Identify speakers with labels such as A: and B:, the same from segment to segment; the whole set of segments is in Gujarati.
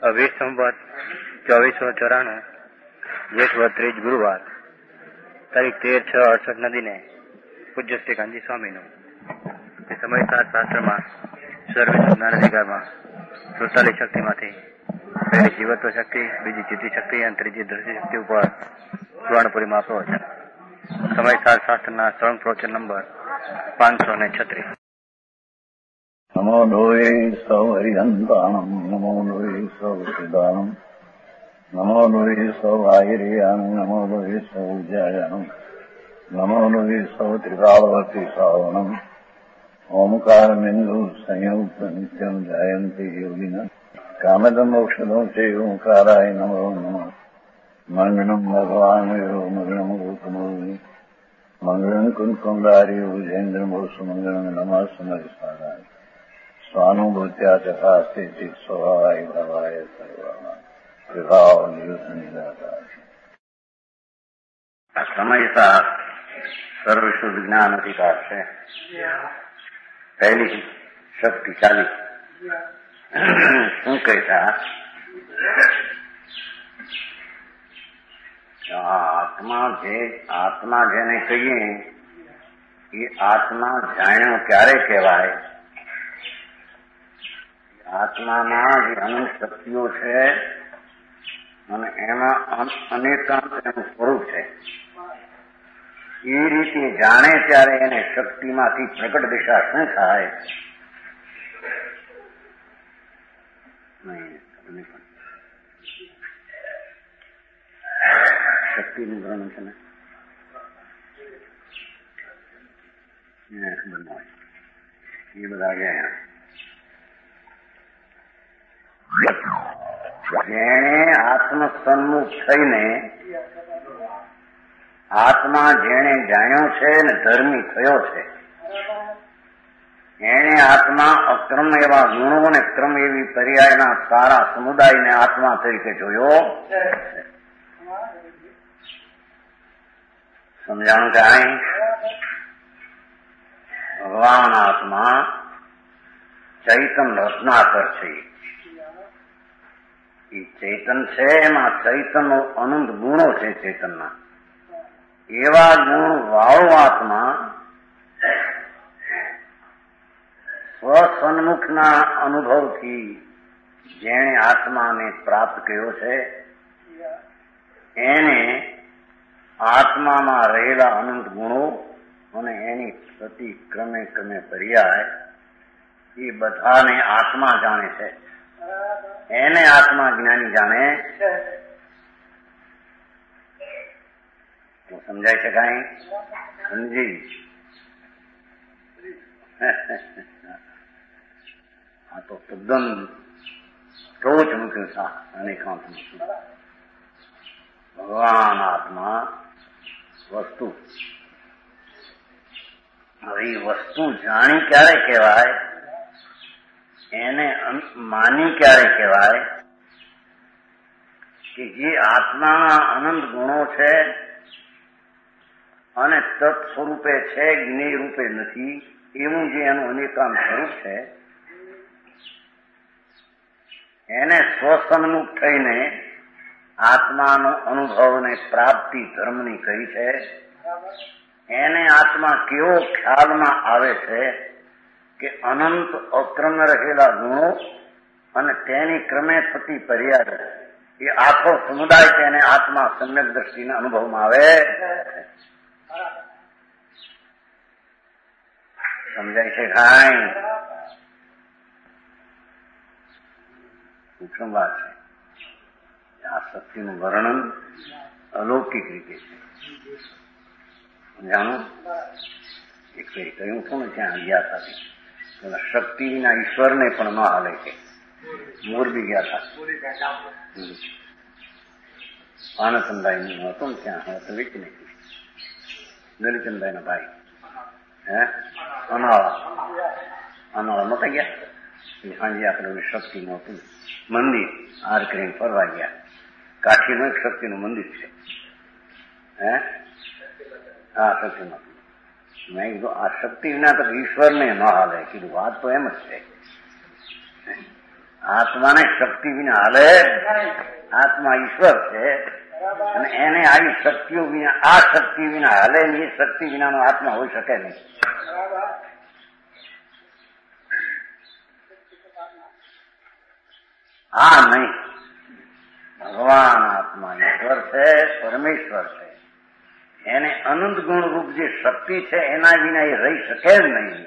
A: अभी संवत 2494 जेठ 30 गुरुवार तारीख 13/6/68 दिने पूज्य श्री कांजी स्वामी नो समय शास्त्र में सर्व ज्ञान अधिकार में 47 शक्ति में पहली जीवत्व शक्ति, बीजी चित्ती शक्ति और तीजी दृष्टि शक्ति पर स्वर्णपुरी में प्रवचन। समय शास्त्र स्वयं प्रवचन नंबर 536।
B: नमो लोये सौ हरिहंताणम्, नमो लोये सौ सिदानम्, नमो लोये सौ आयर्याम्, नमो लोये सौ जयनम्, नमो लोये सौ त्रिकालवर्ती सावनम्, ओंकारमिन्दु संयुक्त नित्यम् जयन्ति योगिनः कामदम् मोक्षदम् च ओंकाराय नमो नमः। मंगलम् भगवान् विष्णु मंगलम् गौतमोनि मंगलम् कुंकुमधारी भुजेन्द्रमोसु मंगलम् नमः समरिसाराय स्वानुभूत्या चकास्ते स्वभावाय भवाय सर्वाणां विभाव नियुक्त।
C: समय का सर्व शुद्ध ज्ञान अधिकार है। पहली शक्तिशाली શું કહેતા આત્મા જેને કહીએ એ આત્મા જાણ્યો ક્યારે કહેવાય? આત્મામાં જે અનંત શક્તિઓ છે અને એમાં અનેકાંત એનું સ્વરૂપ છે. એ રીતે જાણે ત્યારે એને શક્તિમાંથી પ્રગટ દિશા શું થાય? શક્તિનું વર્ણન છે ને ખબર ન હોય એ બધા ગયા. જેણે આત્મસન્મુખ થઈને આત્મા જેણે જાણ્યો છે ને ધર્મી થયો છે, એને આત્મા અક્રમ એવા ગુણો ને ક્રમ એવી પર્યાયના સારા સમુદાયને આત્મા તરીકે જોયો. સમજાણું કાંઈ? ભગવાન આત્મા ચૈતન રત્નાકર છે. એ ચેતન છે, એમાં ચૈતનનો અનંત ગુણો છે. ચેતનના એવા ગુણ વાળો આત્મા સ્વસન્મુખના અનુભવથી જેણે આત્માને પ્રાપ્ત કર્યો છે એને આત્મામાં રહેલા અનંત ગુણો અને એની પ્રતિ ક્રમે ક્રમે પર્યાય એ બધાને આત્મા જાણે છે. એને આત્મા જ્ઞાની જાણે તો સમજાય છે કાંઈ? સમજી આ તો તદ્દન ટોચ મૂક્યું છે અનેકાંત મૂક્યું. ભગવાન આત્મા વસ્તુ. હવે એ વસ્તુ જાણી ક્યારે કહેવાય? એને માની ક્યારે કહેવાય? કે જે આત્માના અનંત ગુણો છે અને તત્ સ્વરૂપે છે, જ્ઞેય રૂપે નથી, એવું જે એનું અનેકાંત સ્વરૂપ છે એને સ્વસન્મુખ થઈને આત્માનો અનુભવ ને પ્રાપ્તિ ધર્મની કહી છે. એને આત્મા કેવો ખ્યાલમાં આવે છે કે અનંત અક્રમ રહેલા ગુણો અને તેની ક્રમે થતી પર્યાય એ આખો સમુદાય તેને આત્મા સમ્યક દ્રષ્ટિના અનુભવમાં આવે. સમજાય છે કાંઈ? સૂક્ષ્મ વાત છે. આ શક્તિનું વર્ણન અલૌકિક રીતે છે. જાણું એક ફેરી કહ્યું હતું ને ત્યાં ગયા હતા શક્તિના ઈશ્વરને પણ ન હાલે છે. મોરબી ગયા હતા આનંદભાઈ નું હતું ને ત્યાં હવે તો વેચી નાખ્યું. દલિચંદભાઈ ના ભાઈ અનાળા નતા ગયા. સાંજે આપણે શક્તિનું હતું મંદિર આર કરીને ફરવા ગયા. કાઠીનું એક શક્તિનું મંદિર છે. હા શક્તિનું. મેં કીધું આ શક્તિ વિના તો ઈશ્વરને ન હાલે. કીધું વાત તો એમ જ છે. આત્માને શક્તિ વિના હાલે. આત્મા ઈશ્વર છે અને એને આવી શક્તિઓ વિના, આ શક્તિ વિના હાલે એ શક્તિ વિનાનો આત્મા હોઈ શકે નહીં. હા નહીં, ભગવાન આત્મા ઈશ્વર છે, પરમેશ્વર છે. એને અનંત ગુણ રૂપ જે શક્તિ છે એના વિના એ રહી શકે જ નહીં.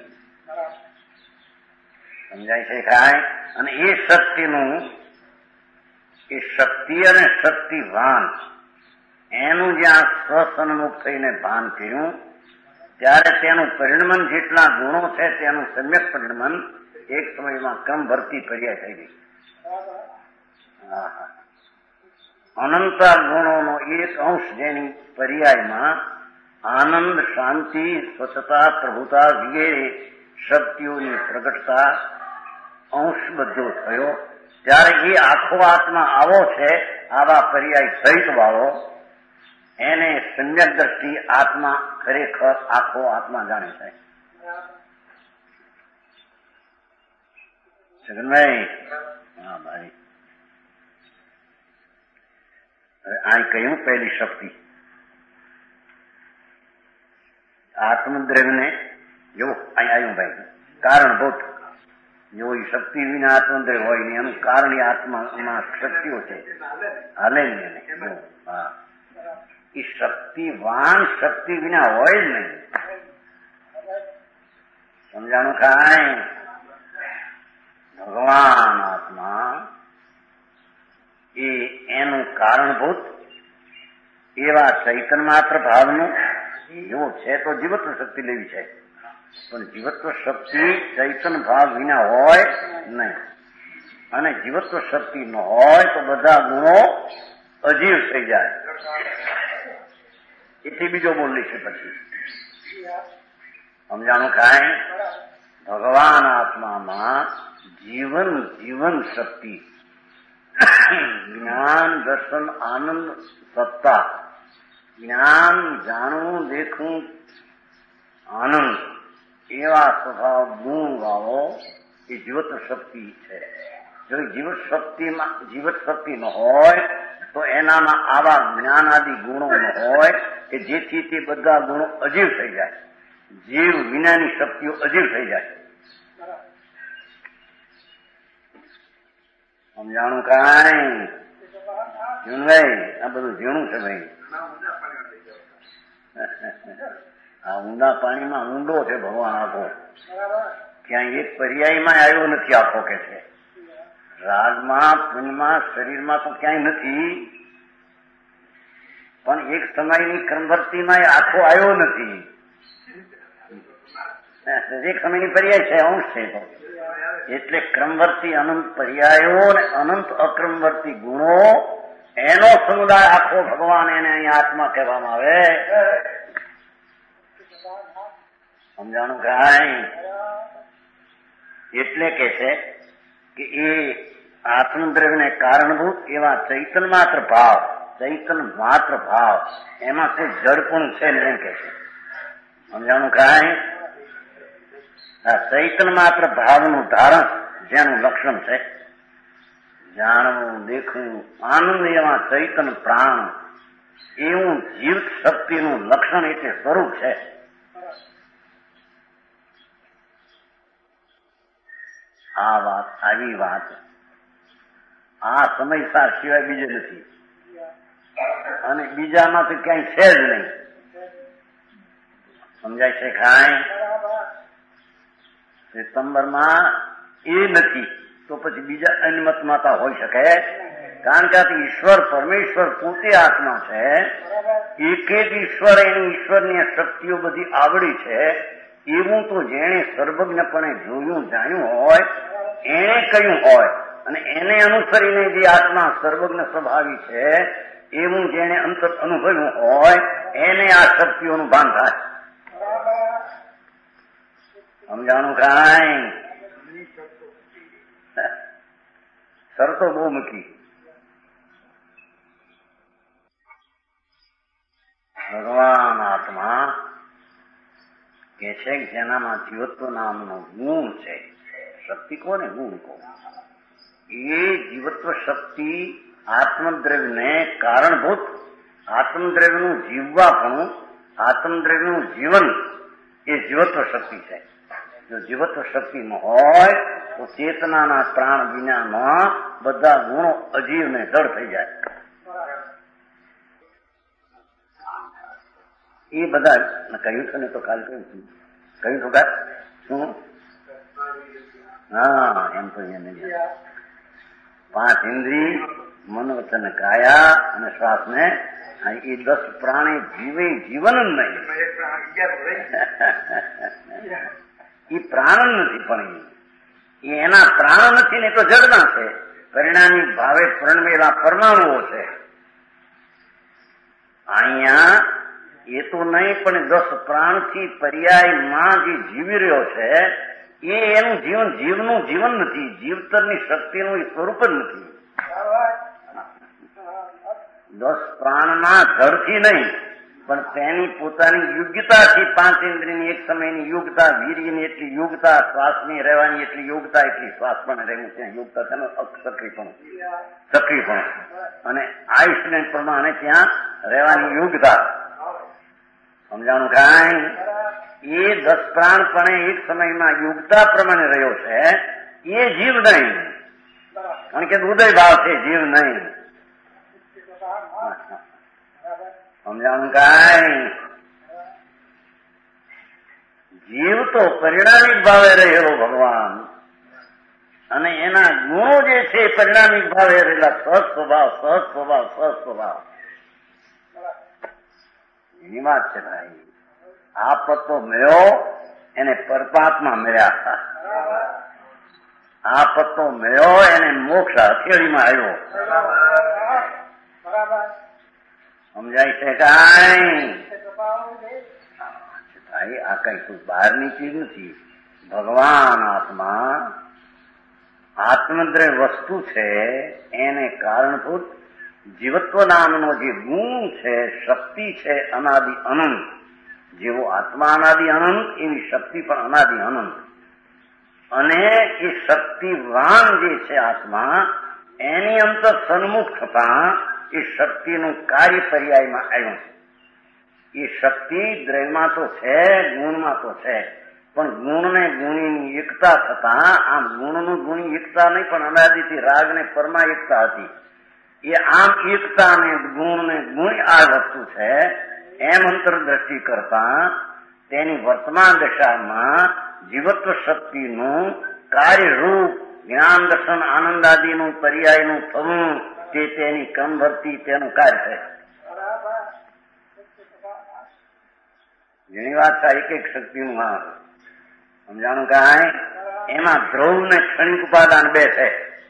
C: સમજાય છે કાંઈ? અને એ શક્તિનું, એ શક્તિ અને શક્તિવાન એનું જ્યાં સ્વસન્મુખ થઈને ભાન કર્યું ત્યારે તેનું પરિણમન જેટલા ગુણો છે તેનું સમ્યક પરિણમન એક સમયમાં ક્રમ ભરતી પર્યાય થઈ ગઈ. અનંત ગુણોનો એક અંશ જેની પર્યાયમાં આનંદ, શાંતિ, સ્વચ્છતા, પ્રભુતા વગેરે શક્તિઓની પ્રગટતા અંશ બધો થયો ત્યારે એ આખો આત્મા આવો છે, આવા પર્યાય સહિત વાળો, એને સમ્યક દ્રષ્ટિ આત્મા ખરેખર આખો આત્મા જાણે છે. છગનભાઈ, હા ભાઈ, હવે આ કહ્યું પહેલી શક્તિ આત્મદ્રવ્યને જો અહીં આવ્યું ભાઈ કારણભૂત. જો એ શક્તિ વિના આત્મદ્રવ્ય હોય ને એનું કારણ એ આત્મામાં શક્તિઓ છે, હાલે નહીં. હા, એ શક્તિવાન શક્તિ વિના હોય જ નહીં. સમજાણું કાંઈ? ભગવાન આત્મા એ એનું કારણભૂત એવા ચૈતન્ય માત્ર ભાવનું એવું છે તો જીવત્વ શક્તિ લેવી છે, પણ જીવત્વ શક્તિ ચૈતન્ય ભાવ વિના હોય નહીં. અને જીવત્વ શક્તિ ન હોય તો બધા ગુણો અજીવ થઈ જાય. એથી બીજો બોલી છે પછી સમજાણું કાંઈ? ભગવાન આત્મામાં જીવન શક્તિ, જ્ઞાન, દર્શન, આનંદ, સત્તા, જ્ઞાન, જાણવું, દેખવું, આનંદ એવા સ્વભાવ ગુણ વાળો એ જીવત શક્તિ છે. જો જીવત શક્તિ ન હોય તો એનામાં આવા જ્ઞાન આદિ ગુણો ન હોય કે જેથી તે બધા ગુણો અજીવ થઈ જાય. જીવ વિનાની શક્તિઓ અજીવ થઈ જાય. સમજાણું કાંઈ? જીવનભાઈ, આ બધું ઝીણું છે ભાઈ. આ ઊંડા પાણીમાં ઊંડો છે ભગવાન આખો. ક્યાંય એક પર્યાયમાં આવ્યો નથી આખો કે છે. રાગમાં, પુણ્યમાં, શરીરમાં તો ક્યાંય નથી, પણ એક સમયની ક્રમવર્તીમાં આખો આવ્યો નથી. એક સમયની પર્યાય છે, અંશ છે. એટલે ક્રમવર્તી અનંત પર્યાયો અને અનંત અક્રમવર્તી ગુણો એનો સમુદાય આખો ભગવાન, એને અહીંયા આત્મા કહેવામાં આવે. સમજાણું કાંઈ? એટલે કે છે કે એ આત્મદ્રવ્યને કારણભૂત એવા ચૈતન્ય માત્ર ભાવ, એમાં કોઈ જડપણું છે ને એમ કે છે. સમજાણું કાંઈ? આ ચૈતન્ય માત્ર ભાવનું ધારણ જેનું લક્ષણ છે, જાણવું, દેખવું, આનંદ એવા ચૈતન્ય પ્રાણ, એવું જીવત શક્તિનું લક્ષણ એટલે સ્વરૂપ છે. આ વાત, આવી વાત આ સમયસાર સિવાય બીજે નથી, અને બીજામાં તો ક્યાંય છે જ નહીં. સમજાય છે કાંઈ? સિતંબરમાં એ નથી તો પછી બીજા અન્યમતમાં તો હોઈ શકે. કારણ કે આ ઈશ્વર પરમેશ્વર પોતે આત્મા છે. એક જ ઈશ્વર, એની ઈશ્વરની શક્તિઓ બધી આવડી છે. એવું તો જેણે સર્વજ્ઞપણે જોયું, જાણ્યું હોય, એને કહ્યું હોય, અને એને અનુસરીને જે આત્મા સર્વજ્ઞ સ્વભાવી છે એવું જેણે અંતર અનુભવ્યું હોય એને આ શક્તિઓનું ભાન થાય. સમજાણું કાંઈ? શરતો બહુ મૂકી. ભગવાન આત્મા કે છે જેનામાં જીવત્વ નામનો ગુણ છે. શક્તિ કોને ગુણ કહો? એ જીવત્વ શક્તિ આત્મદ્રવ્યને કારણભૂત, આત્મદ્રવ્યનું જીવવાપણું, આત્મદ્રવ્યનું જીવન એ જીવત્વ શક્તિ છે. જો જીવત્વ શક્તિ ન હોય તો ચેતનાના પ્રાણ વિનામાં બધા ગુણો અજીવને જડ થઈ જાય. એ બધા કહ્યું છે ને તો કાલે કહ્યું છું, કહ્યું છું કા શું? હા, એમ તો એને 5 ઇન્દ્રિય, મન વચન કાયા અને શ્વાસને એ 10 પ્રાણી જીવે જીવન જ નહીં. એ પ્રાણ નથી, પણ એના પ્રાણ નથી ને તો જડના છે. પરિણામી ભાવે પરણવેલા પરમાણુઓ છે. અહીંયા એ તો નહીં, પણ 10 પ્રાણથી પર્યાયમાં જે જીવી રહ્યો છે એ એનું જીવન જીવનું જીવન નથી, જીવતરની શક્તિનું એ સ્વરૂપ જ નથી. 10 પ્રાણના જળથી નહીં, પણ તેની પોતાની યોગ્યતાથી 5 ઇન્દ્રિયની એક સમયની યોગ્યતા, વીર્યની એટલી યોગ્યતા, શ્વાસની રહેવાની એટલી યોગ્યતા, એટલી શ્વાસ પણ રહેવું ત્યાં યોગ્યતા, તેનો સક્રિયપણું અને આયુષ્યને પ્રમાણે ત્યાં રહેવાની યોગ્યતા. સમજાણું કાંઈ? એ 10 પ્રાણ પણ એક સમયમાં યોગ્યતા પ્રમાણે રહ્યો છે, એ જીવ નહીં. કારણ કે ઉદય ભાવ છે, જીવ નહીં. સમજાણું કાંઈ? જીવ તો પરિણામિક ભાવે રહેલો ભગવાન અને એના ગુણો જે છે પરિણામિક ભાવે રહેલા સહજ સ્વભાવ, સહજ સ્વભાવ, સહજ સ્વભાવ. એની વાત છે ભાઈ. આ પત્તો મળ્યો એને પરમાત્મા મળ્યા હતા. આ પત્તો મળ્યો એને મોક્ષ હથેળીમાં આવ્યો. સમજાય છે કાંઈ? ભાઈ આ કઈ કોઈ બહારની ચીજ નથી. ભગવાન આત્મા આત્મદ્રવ્ય વસ્તુ છે, એને કારણભૂત જીવત્વ નામનો જે ગુણ છે, શક્તિ છે, અનાદિ અનંત. જેવો આત્મા અનાદિ અનંત, એની શક્તિ પણ અનાદિ અનંત. અને એ શક્તિવાન જે છે આત્મા, એની અંતર સન્મુખ થતા એ શક્તિનું કાર્ય પર્યાયમાં આવ્યું. એ શક્તિ દ્રવ્યમાં તો છે, ગુણમાં તો છે, પણ ગુણને ગુણીની એકતા થતા, આમ ગુણનું ગુણી એકતા નહીં, પણ અનાદિથી રાગને પરમાં એકતા હતી. એ આમ એકતા ને ગુણ ને ગુણ આ વસ્તુ છે એમ અંતરદ્રષ્ટિ કરતા તેની વર્તમાન દશામાં જીવત્વ શક્તિનું કાર્યરૂપ જ્ઞાન દર્શન આનંદ આદિનું પર્યાયનું થવું તે તેની કમભરતી તેનું કાર્ય છે. ઘણી વાત છે એક એક શક્તિનું આ સમજાણું કાંઈ? એમાં ધ્રુવ ને ક્ષણિક ઉપાદાન 2 છે.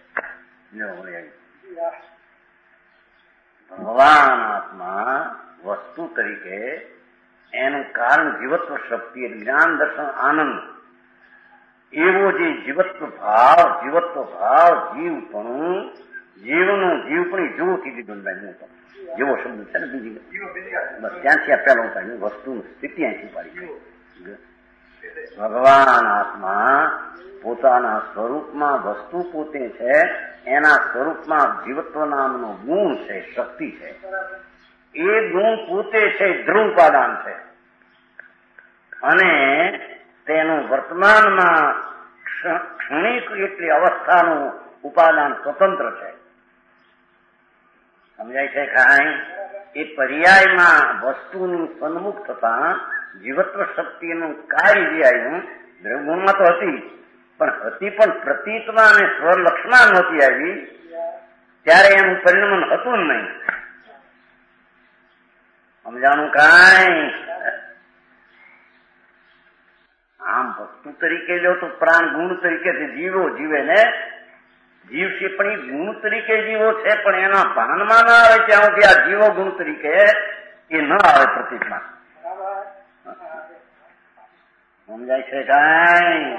C: ભગવાન આત્મા વસ્તુ તરીકે એનું કારણ જીવત્વ શક્તિ, જ્ઞાન દર્શન આનંદ, એવો જે જીવત્વ ભાવ જીવપણું, જીવનું જીવપણી જીવોથી લીધું. જેવો શબ્દ છે ને બીજી બસ ત્યાંથી આ પહેલો કાઢ્યું. વસ્તુની સ્થિતિ અહીંથી પાડી. ભગવાન આત્મા પોતાના સ્વરૂપમાં વસ્તુ પોતે છે, એના સ્વરૂપમાં જીવત્વ નામનો ગુણ છે, શક્તિ છે. એ ગુણ પોતે છે ધ્રુવ ઉપાદાન છે અને તેનું વર્તમાનમાં ક્ષણિક એટલી અવસ્થાનું ઉપાદાન સ્વતંત્ર છે. સમજાય છે કાંઈ? એ પર્યાયમાં વસ્તુનું સન્મુખ થતા જીવત્વ શક્તિનું કાર્ય જે આવ્યું દ્રવ્યગુણમાં તો હતી, પણ પ્રતીતમાં અને સ્વલક્ષમાં નહોતી આવી, ત્યારે એનું પરિણમન હતું જ નહીં. સમજાણું કાંઈ? આમ વસ્તુ તરીકે લો તો પ્રાણ ગુણ તરીકે જીવે ને જીવ છે, પણ એ ગુણ તરીકે જીવો છે, પણ એના ભાનમાં ના આવે ત્યાં સુધી આ જીવો ગુણ તરીકે એ ન આવે પ્રતીકમાં. સમજાય છે કાંઈ?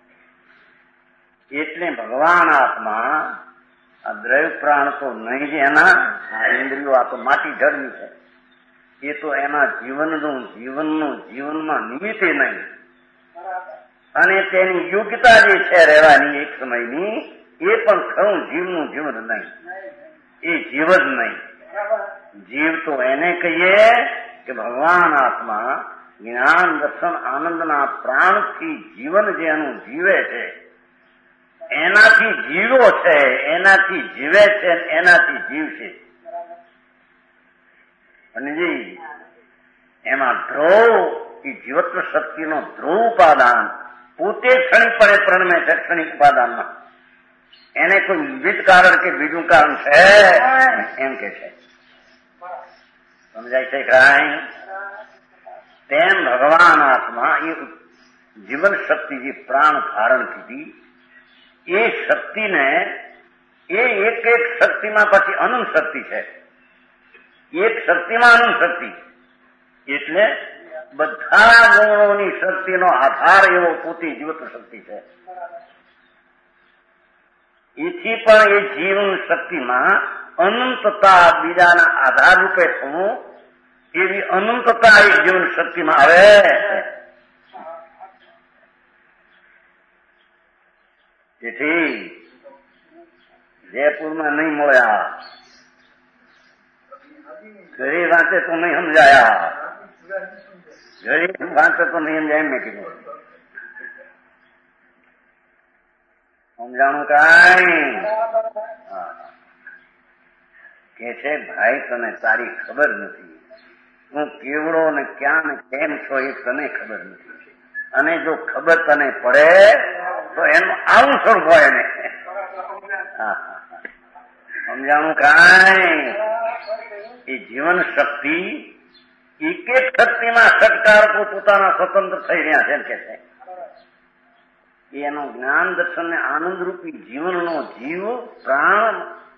C: એટલે ભગવાન આત્મા આ દ્રવ્ય પ્રાણ તો નહીં જ એના, આ ઇન્દ્રિયો આ તો માટી જળની છે, એ તો એના જીવનમાં નિમિત્તે નહીં. અને તેની યોગ્યતા જે છે રહેવાની એક સમયની, એ પણ ખરું જીવનું જીવ જ નહીં, એ જીવ જ નહીં. જીવ તો એને કહીએ કે ભગવાન આત્મા જ્ઞાન દર્શન આનંદના પ્રાણથી જીવન જે એનું જીવે છે, એનાથી જીવો છે, એનાથી જીવે છે, એનાથી જીવશે. અને એમાં ધ્રુવ એ જીવત્વ શક્તિનો ધ્રુવ ઉપાદાન પોતે ક્ષણિકપણે પ્રણમે છે. ક્ષણિક ઉપાદાનમાં એને કોઈ વિવિધ કારણ કે બીજું કારણ છે એમ કે છે. સમજાય છે કાંઈ? તેમ ભગવાન આત્મા એ જીવન શક્તિ જે પ્રાણ ધારણ કીધી, એ શક્તિને એ એક એક શક્તિમાં પછી અનંત શક્તિ છે. એક શક્તિમાં અનંત શક્તિ એટલે બધા ગુણોની શક્તિનો આધાર એવો પોતે જીવત્વ શક્તિ છે. એથી પણ એ જીવન શક્તિમાં અનંતતા બીજાના આધાર રૂપે થવું, એવી અનંતતા એ જીવન શક્તિમાં આવે. તેથી જયપુરમાં નહીં મળ્યા, ઘરે વાંચે તો નહીં સમજાયા, ઘરે વાંચે તો નહીં સમજાય એમ મેં કીધું. સમજાણું કાંઈ? કે છે ભાઈ તને તારી ખબર નથી, તું કેવડો ને ક્યાં ને કેમ છો એ તને ખબર નથી, અને જો ખબર તને પડે તો એનું આવું સ્વરૂપ હોય ને. સમજાણું કાંઈ? એ જીવન શક્તિ એક એક શક્તિમાં સત્કારકો પોતાના સ્વતંત્ર થઈ રહ્યા છે એમ કે છે. એનું જ્ઞાન દર્શન ને આનંદરૂપી જીવનનો જીવ પ્રાણ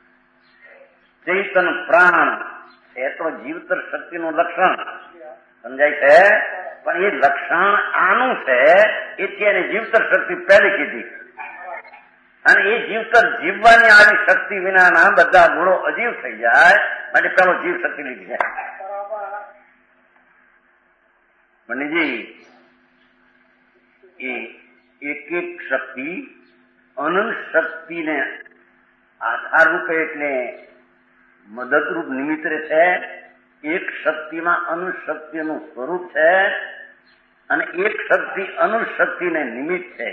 C: ચૈતન પ્રાણ એ તો જીવતર શક્તિનું લક્ષણ સમજાય છે. પણ એ લક્ષણ આનું છે, એથી એને જીવતર શક્તિ પહેલી કીધી. અને એ જીવતર જીવવાની આવી શક્તિ વિનાના બધા ગુણો અજીવ થઈ જાય માટે પેલો જીવ શક્તિ લીધી છે. મનીજી એ એક એક શક્તિ અનંત શક્તિને આધાર રૂપે એટલે મદદરૂપ નિમિત્ત છે. એક શક્તિમાં અનંત શક્તિનું સ્વરૂપ છે અને એક શક્તિ અનંત શક્તિને નિમિત્ત છે.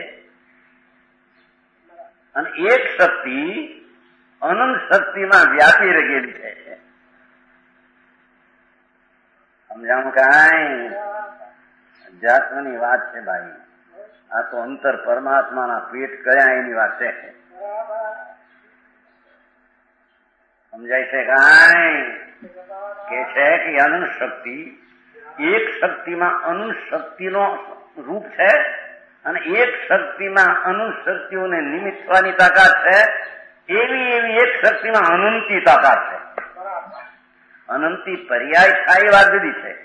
C: અને એક શક્તિ અનંત શક્તિમાં વ્યાપી રહેલી છે. સમજાણું કાંઈ? જાતની વાત છે ભાઈ. આ તો અંતર પરમાત્માના પેટ કયા એની વાત છે. સમજાય છે કાંઈ? કે છે કે અનંત શક્તિ એક શક્તિમાં અનંત શક્તિનો રૂપ છે અને એક શક્તિમાં અનંત શક્તિઓને નિમિત્ત થવાની તાકાત છે. એવી એક શક્તિમાં અનંતી તાકાત છે. અનંતી પર્યાય થાય વાત જુદી છે.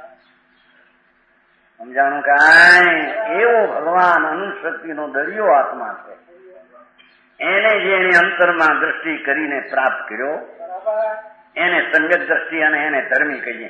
C: સમજાણું કાંઈ? એવો ભગવાન અનંત શક્તિનો દરિયો આત્મા છે. એને જેને અંતરમાં દ્રષ્ટિ કરીને પ્રાપ્ત કર્યો એને સમ્યક દ્રષ્ટિ અને એને ધર્મી કહીએ.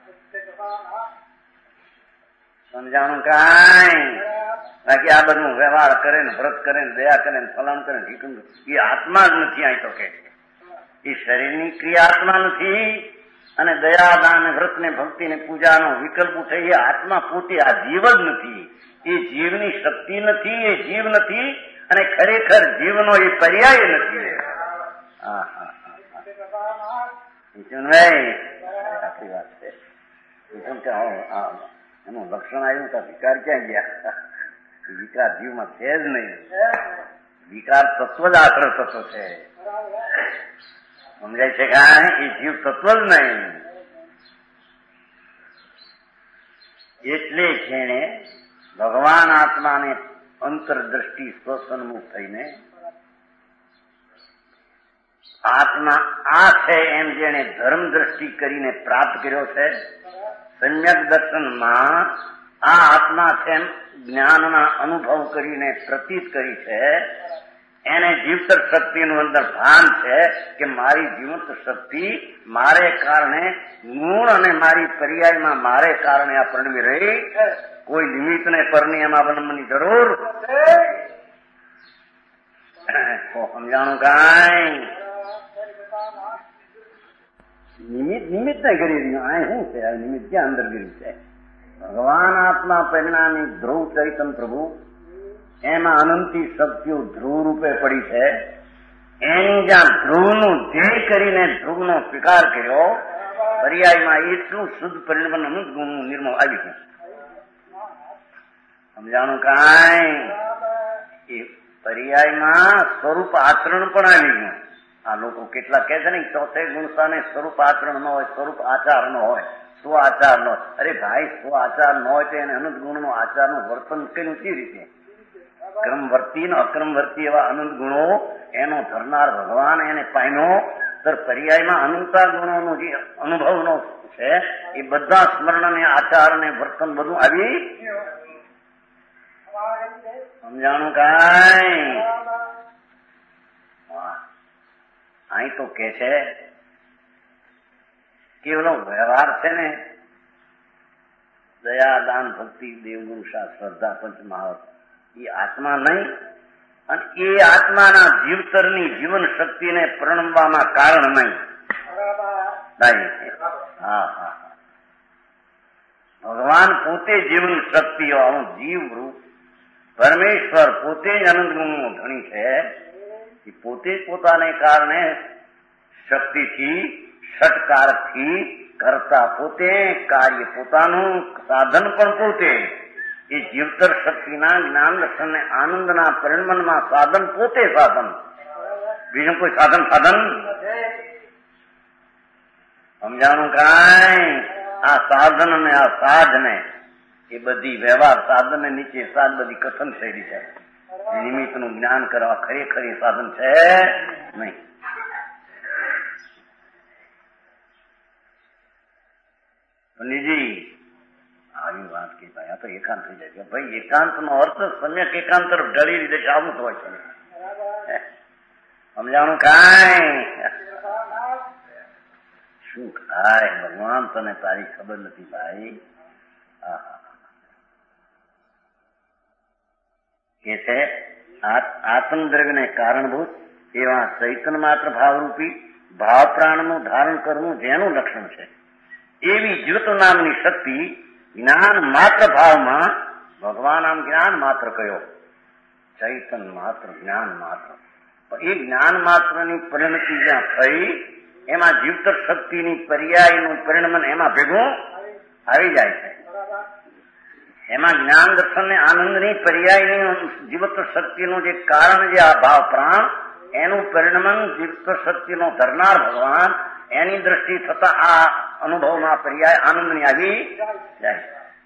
C: સમજાણું કાંઈ? બાકી આ બધું વ્યવહાર કરે ને વ્રત કરે ને દયા કરે ને ફલાણ કરે ને એ આત્મા જ નથી. અહીં તો કે એ શરીરની ક્રિયા આત્મા નથી અને દયા દાન વ્રત ને ભક્તિ ને પૂજાનો વિકલ્પ ઉઠે એ આત્મા પોતે આ જીવ જ નથી. એ જીવની શક્તિ નથી, એ જીવ નથી અને ખરેખર જીવનો એ પર્યાય નથી. આટલી વાત છે. એનું લક્ષણ આવ્યું તો વિકાર ક્યાં ગયા? વિકાર જીવમાં છે જ નહીં. વિકાર તત્વ જ આશ્રય તત્વ છે. સમજાય છે કાંઈ? એ જીવ તત્વ જ નહીં. એટલે જેણે ભગવાન આત્માને અંતરદ્રષ્ટિ સ્વસન્મુખ થઈને આત્મા આ છે એમ જેને ધર્મ દ્રષ્ટિ કરીને પ્રાપ્ત કર્યો છે. સમ્યક દર્શનમાં આ આત્મા છે એમ જ્ઞાનના અનુભવ કરીને પ્રતીત કરી છે. એને જીવતર શક્તિનું અંદર ભાન છે કે મારી જીવંત શક્તિ મારે કારણે ગુણ અને મારી પર્યાયમાં મારે કારણે આ પરણવી રહી. કોઈ નિમિત્તને પરની એમાં અવલંબનની જરૂર તો સમજાણું કાંઈ નિમિત્ત ને કરી રહ્યું. આ શું છે? નિમિત્ત ક્યાં અંદર ગયું છે? ભગવાન આત્મા પરિણામી ધ્રુવ ચૈતન પ્રભુ, એમાં અનંતી શક્તિઓ ધ્રુવ રૂપે પડી છે. એની જ્યાં ધ્રુવનું ધ્યેય કરીને ધ્રુવનો સ્વીકાર કર્યો, પર્યાયમાં એટલું શુદ્ધ પરિણામ અનંત ગુણનું નિર્મળ આવી ગયું. સમજાણું કાંઈ? એ પર્યાયમાં સ્વરૂપ આચરણ પણ આવી ગયું. આ લોકો કેટલા કહે છે ને ચોથે ગુણસ્થાને સ્વરૂપ આચરણ ન હોય, સ્વરૂપ આચાર ન હોય, સ્વ આચાર ન હોય. અરે ભાઈ, સ્વ આચાર ન હોય તો એને અનંત ગુણનો આચારનું વર્તન કર્યું કેવી રીતે? ક્રમવર્તી ને અક્રમવર્તી એવા અનંત ગુણો એનો ધરનાર ભગવાન એને પામ્યો. તો પર્યાયમાં અનંતા ગુણોનો જે અનુભવનો છે એ બધા સ્મરણ ને આચાર ને વર્તન બધું આવી. સમજાણું કાંઈ? અહીં તો કે છે કેવલો વ્યવહાર છે ને, દયા, દાન, ભક્તિ, દેવગુરુ, શ્રદ્ધા, પંચમહાવત, એ આત્મા નહીં. અને એ આત્માના જીવતરની જીવન શક્તિને પ્રણમવામાં કારણ નહીં. હા હા, ભગવાન પોતે જીવન શક્તિઓ, જીવ રૂપ પરમેશ્વર પોતે જ અનંત ગુણનો ધણી છે. એ પોતે જ પોતાને કારણે શક્તિથી, ષટકારથી કરતા પોતે, કાર્ય પોતાનું, સાધન પણ પોતે. એ જીવતર શક્તિના જ્ઞાન દર્શન ને આનંદના પરિણમનમાં સાધન પોતે સાધન, બીજું કોઈ સાધન સમજાણું કાંઈ? આ સાધન ને આ સાધને એ બધી વ્યવહાર સાધન ને નીચે સાધ બધી કથન થયેલી છે. નિમિત્ત નું જ્ઞાન કરવા ખરેખર એ સાધન છે નહીં. પંડિતજી આવી વાત કે ભાઈ આ તો એકાંત થઈ જાય. ભાઈ એકાંત નો અર્થ સમ્યક એકાંત તરફ ઢળી રીતે આવતું હોય છે. સમજાણું કાંઈ? શું ખાય ભગવાન, તને તારી ખબર નથી ભાઈ. કે છે આત્મદ્રવ્યને કારણભૂત એવા ચૈતન્ય માત્ર ભાવરૂપી ભાવ પ્રાણનું ધારણ કરવું જેનું લક્ષણ છે, એવી જીવત નામની શક્તિ જ્ઞાન માત્ર ભાવમાં, ભગવાન આમ જ્ઞાન માત્ર કયો, ચૈતન માત્ર, જ્ઞાન માત્ર. એ જ્ઞાન માત્રની પરિણતિ જ્યાં થઈ એમાં જીવતર શક્તિની પર્યાયનું પરિણમન એમાં ભેગું આવી જાય છે. એમાં જ્ઞાન દર્શન ને આનંદની પર્યાયની જીવતર શક્તિનું જે કારણ, જે આ ભાવ પ્રાણ, એનું પરિણમન જીવતર શક્તિનો ધરનાર ભગવાન, એની દ્રષ્ટિ થતા આ અનુભવમાં પર્યાય આનંદની આવી જાય.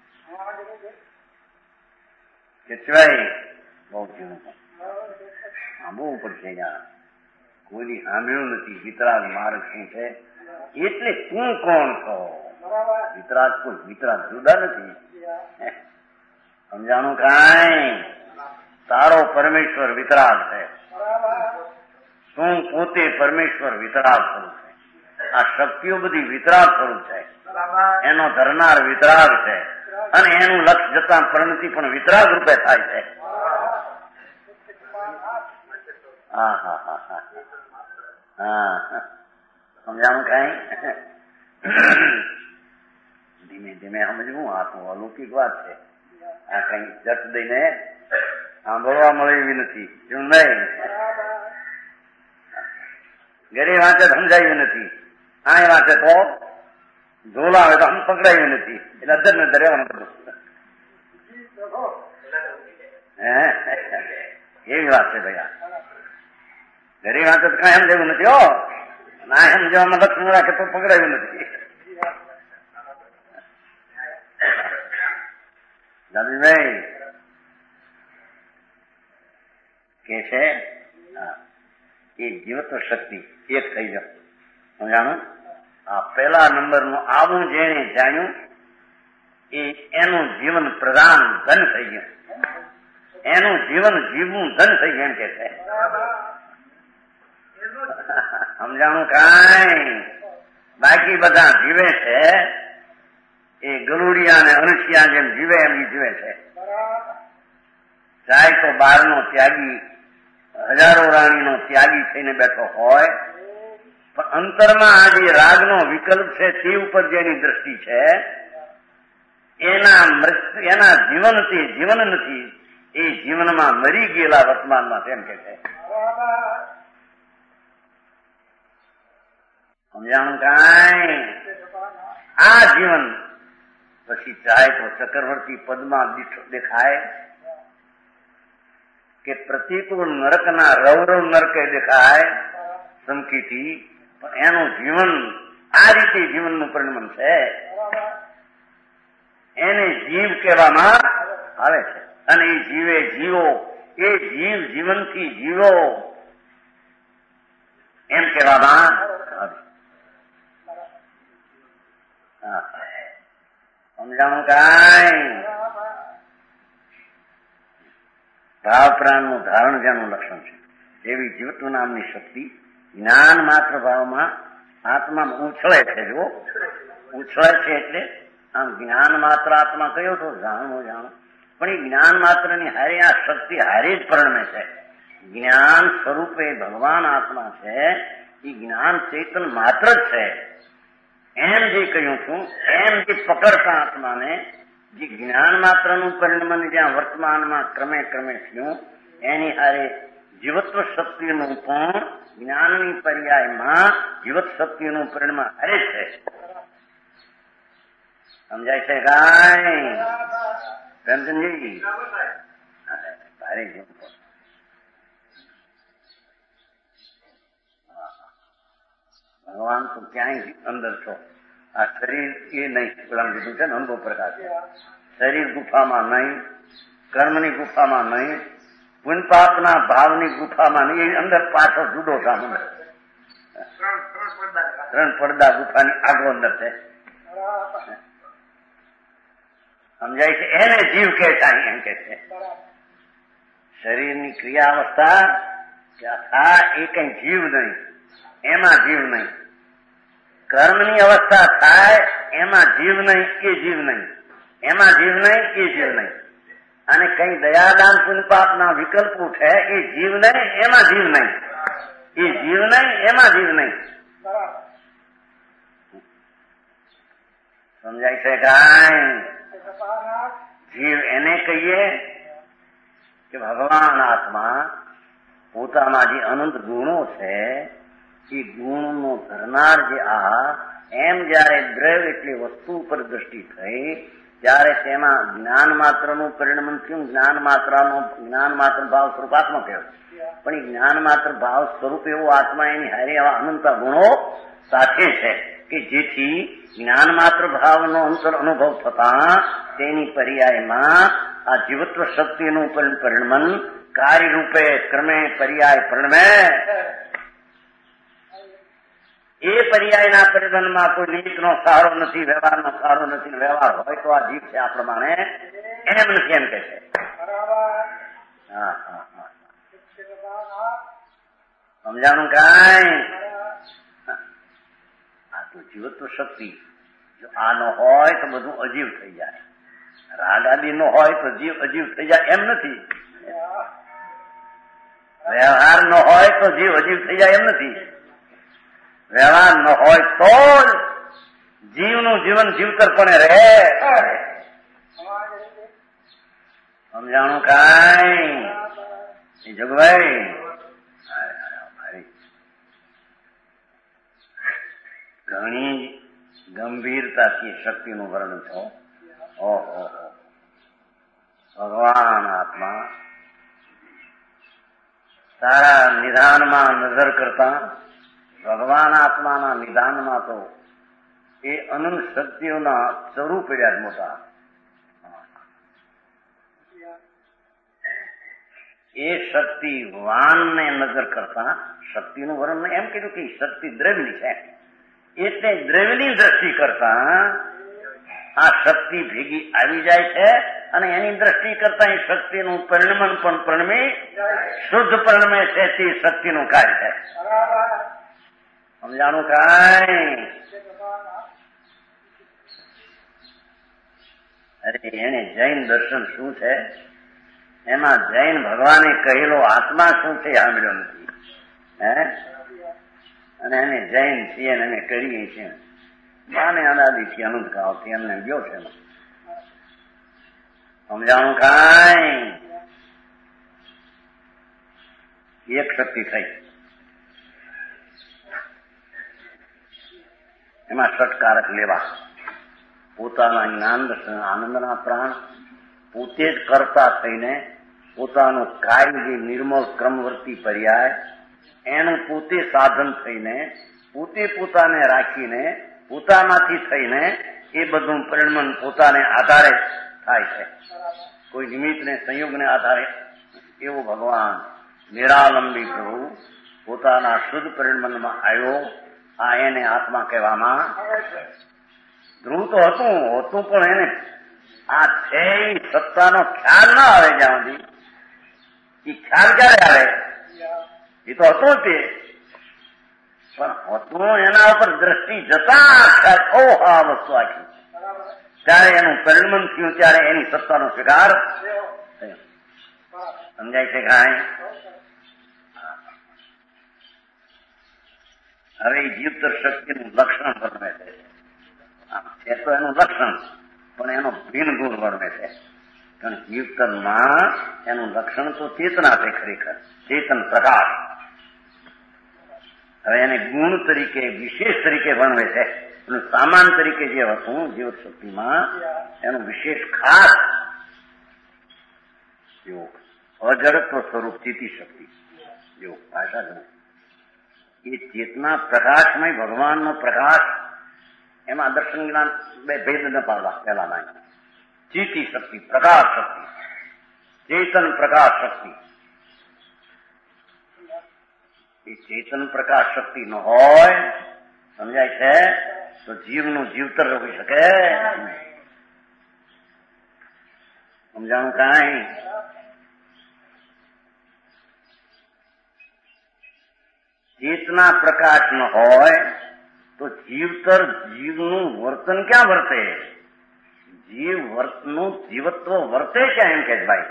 C: કે સિવાય બહુ જીવન સાંભળવું પડશે. યાર કોઈની સાંભળ્યું નથી વિતરાગ માર્ગ શું છે, એટલે તું કોણ છો? વિતરાગ કોઈ વિતરાગ જુદા નથી. સમજાણું કાંઈ? તારો પરમેશ્વર વિતરાગ છે, તું પોતે પરમેશ્વર વિતરાગ સ્વરૂપ છે. આ શક્તિઓ બધી વિતરાગ સ્વરૂપ છે, એનો ધરનાર વિતરાગ છે, અને એનું લક્ષ જતા પરિણતિ પણ વિતરાગ રૂપે થાય છે. હા હા હા હા હા, સમજાણું કાંઈ? ધીમે ધીમે સમજવું. આ તો અલૌકિક વાત છે. આ કઈ જટ દઈને સાંભળવા મળે એવી નથી. શું નહીં? ઘરે વાંચે સમજાયું નથી, આ વાંચે તો ઝોલા આવે તો આમ પકડાયું નથી. એટલે અધર ને રહેવાનું બધું. એવી વાત છે ભાઈ. ઘરે વાંચે તો કઈ સમજાયું નથી. હો ના સમજવામાં લક્ષણ રાખે તો પકડાયું નથી. દાદીભાઈ કે છે એ જીવત્વ શક્તિ એક થઈ જાય. સમજાણું? આ પહેલા નંબરનું આવું જેને જાણ્યું એનું જીવન પ્રધાન ધન થઈ ગયું, એનું જીવન જીવવું ધન થઈ ગયું એમ કે છે. સમજાણું કાંઈ? બાકી બધા જીવે છે એ ગલુડિયા અને અણસિયા જેમ જીવે એમ જીવે છે. ચાહે તો બહારનો ત્યાગી હજારો રાણીનો ત્યાગી થઈને બેઠો હોય, પણ અંતરમાં આ જે રાગનો વિકલ્પ છે તે ઉપર જેની દ્રષ્ટિ છે, એના જીવનથી જીવન નથી, એ જીવનમાં મરી ગયેલા વર્તમાનમાં તેમ કે છે. સમજાણું કાંઈ? આ જીવન પછી ચાહે તો ચક્રવર્તી પદમાં દેખાય કે પ્રતિકૂળ નરકના રવરવ નરકે દેખાય ધમકીથી, પણ એનું જીવન આ રીતે જીવનનું પરિણામ છે. એને જીવ કહેવામાં આવે છે. અને એ જીવે જીવો, એ જીવ જીવનથી જીવો એમ કહેવામાં આવે. સમજાણું કાંઈ? ભાવ પ્રાણનું ધારણ જેનું લક્ષણ છે, એવી જીવત્વ નામની શક્તિ જ્ઞાન માત્ર ભાવમાં આત્મામાં ઉછળે છે. જો ઉછળે છે એટલે આમ જ્ઞાન માત્ર આત્મા કયો તો જાણો, પણ એ જ્ઞાન માત્રની હારે આ શક્તિ હારે જ પરિણમે છે. જ્ઞાન સ્વરૂપે ભગવાન આત્મા છે, એ જ્ઞાન ચેતન માત્ર જ છે. એમ જે કહ્યું છું, એમ જે પકડતા આત્માને જે જ્ઞાન માત્રનું પરિણમન જ્યાં વર્તમાનમાં ક્રમે ક્રમે થયું, એની હારે જીવત્વ શક્તિનું પણ જ્ઞાનની પર્યાયમાં જીવત શક્તિનું પરિણમ હારે છે. સમજાય છે કાંઈ? પ્રેમચંદજી ભારે જેવું ભગવાન તો ક્યાંય અંદર છો. આ શરીર એ નહીં, પેલા કીધું છે ને અનુભવ પ્રકાશ. શરીર ગુફામાં નહીં, કર્મની ગુફામાં નહીં, પુણ્યપાપના ભાવની ગુફામાં નહીં, એ અંદર પાછળ જુદો સામે 3 પડદા ગુફાની આગળ અંદર છે. સમજાય છે? એને જીવ કે છે. એમ કે છે શરીરની ક્રિયા અવસ્થા એ કઈ જીવ નહીં, એમાં જીવ નહીં. કર્મની અવસ્થા થાય એમાં જીવ નહીં, એ જીવ નહીં. એમાં જીવ નહીં, એ જીવ નહીં. અને કઈ દયાદાન પુણ્યપાપના વિકલ્પ ઉઠે, એ જીવ નહીં, એમાં જીવ નહીં. એ જીવ નહીં, એમાં જીવ નહીં. સમજાય છે કાંઈ? જીવ એને કહીએ કે ભગવાન આત્મા પોતામાં જે અનંત ગુણો છે, એ ગુણનો ધરનાર જે એમ જયારે દ્રવ્ય એટલી વસ્તુ ઉપર દ્રષ્ટિ થઈ, ત્યારે તેમાં જ્ઞાન માત્રનું પરિણમન થયું. જ્ઞાન માત્ર ભાવ સ્વરૂપ આત્મા કહેવાય, પણ એ જ્ઞાન માત્ર ભાવ સ્વરૂપ એવો આત્મા એની હારે એવા અનંત ગુણો સાથે છે કે જેથી જ્ઞાન માત્ર ભાવનો અંતર અનુભવ થતા તેની પર્યાયમાં આ જીવત્વ શક્તિનું પરિણમન કાર્યરૂપે ક્રમે પર્યાય પરિણમે. એ પર્યાયના પરિબંધમાં કોઈ નિમિત્તનો સહારો નથી, વ્યવહારનો સહારો નથી. વ્યવહાર હોય તો આ જીવ છે આ પ્રમાણે એમ નથી, એમ કે છે. સમજાણું કાંઈ? આ તો જીવત્વ શક્તિ જો આ ન હોય તો બધું અજીવ થઈ જાય. રાગ આદિ નો હોય તો જીવ અજીવ થઈ જાય એમ નથી. વ્યવહાર ન હોય તો જીવ અજીવ થઈ જાય એમ નથી. વ્યવહાર ન હોય તો જીવનું જીવન જીવતરપણે રહે. સમજાણું કાંઈ? જગભાઈ ઘણી ગંભીરતાથી શક્તિનું વર્ણન છો. ઓહો, ભગવાન આત્મા સારા નિધાનમાં નજર કરતા ભગવાન આત્માના નિધાનમાં તો એ અનંત શક્તિઓના સ્વરૂપ રહ્યા મોટા. એ શક્તિ વાનને નજર કરતા શક્તિનું વર્ણન એમ કીધું કે શક્તિ દ્રવ્યની છે, એટલે દ્રવ્યની દ્રષ્ટિ કરતા આ શક્તિ ભેગી આવી જાય છે અને એની દ્રષ્ટિ કરતા એ શક્તિનું પરિણમન પણ પરિણમે શુદ્ધ પરિણમે છે. તે શક્તિનું કાર્ય છે. સમજાણું કાંઈ? અરે એને જૈન દર્શન શું છે એમાં જૈન ભગવાને કહેલો આત્મા શું છે સાંભળ્યો નથી. અને એને જૈન છીએ એને કરીએ છીએ માને અનાદિથી અનુદકાળથી એમને ગયો છે. સમજાણું કાંઈ એક શક્તિ થઈ એમાં ષટકારક લેવા પોતાના જ્ઞાન દર્શન આનંદના પ્રાણ પોતે જ કરતા થઈને પોતાનું કાર્ય જે નિર્મળ ક્રમવર્તી પર્યાય એનું પોતે સાધન થઈને પોતે પોતાને રાખીને પોતામાંથી થઈને એ બધું પરિણમન પોતાને આધારે થાય છે. કોઈ નિમિત્તને સંયોગને આધારે એવો ભગવાન નિરાલંબી પ્રભુ પોતાના શુદ્ધ પરિણમનમાં આવ્યો. આ એને આત્મા કહેવામાં ધ્રુવ તો હતું પણ એને આ છે સત્તાનો ખ્યાલ ના આવે જ્યાં સુધી. એ ખ્યાલ ક્યારે આવે? એ તો હતું તે પણ હતું એના ઉપર દ્રષ્ટિ જતા આ વસ્તુ આખી ત્યારે એનું પરિણમન થયું ત્યારે એની સત્તાનો સ્વીકાર થયો. સમજાય છે કાંઈ? હવે જીવતર શક્તિનું લક્ષણ વર્ણવે છે તો એનું લક્ષણ પણ એનો ભિન્ન ગુણ વર્ણવે છે. કારણ જીવતરમાં એનું લક્ષણ તો ચેતના છે, ખરેખર ચેતન પ્રકાશ. હવે એને ગુણ તરીકે વિશેષ તરીકે વર્ણવે છે. સામાન તરીકે જે હતું જીવત શક્તિમાં એનું વિશેષ ખાસ અજડત્વ સ્વરૂપ ચેતી શક્તિ જેવું ભાષા એ ચેતના પ્રકાશમય ભગવાનનો પ્રકાશ એમાં દર્શન જ્ઞાન બે ભેદ ન પાડવા. પહેલાના ચેતી શક્તિ, પ્રકાશ શક્તિ, ચેતન પ્રકાશ શક્તિ. એ ચેતન પ્રકાશ શક્તિ ન હોય સમજાય છે તો જીવનું જીવતર હોઈ શકે. સમજાણું કાંઈ? ચેતના પ્રકાશ ન હોય તો જીવતર જીવનું વર્તન ક્યાં વર્તે? જીવ વર્તનું જીવત્વ વર્તે ક્યાં એમ કે ભાઈ?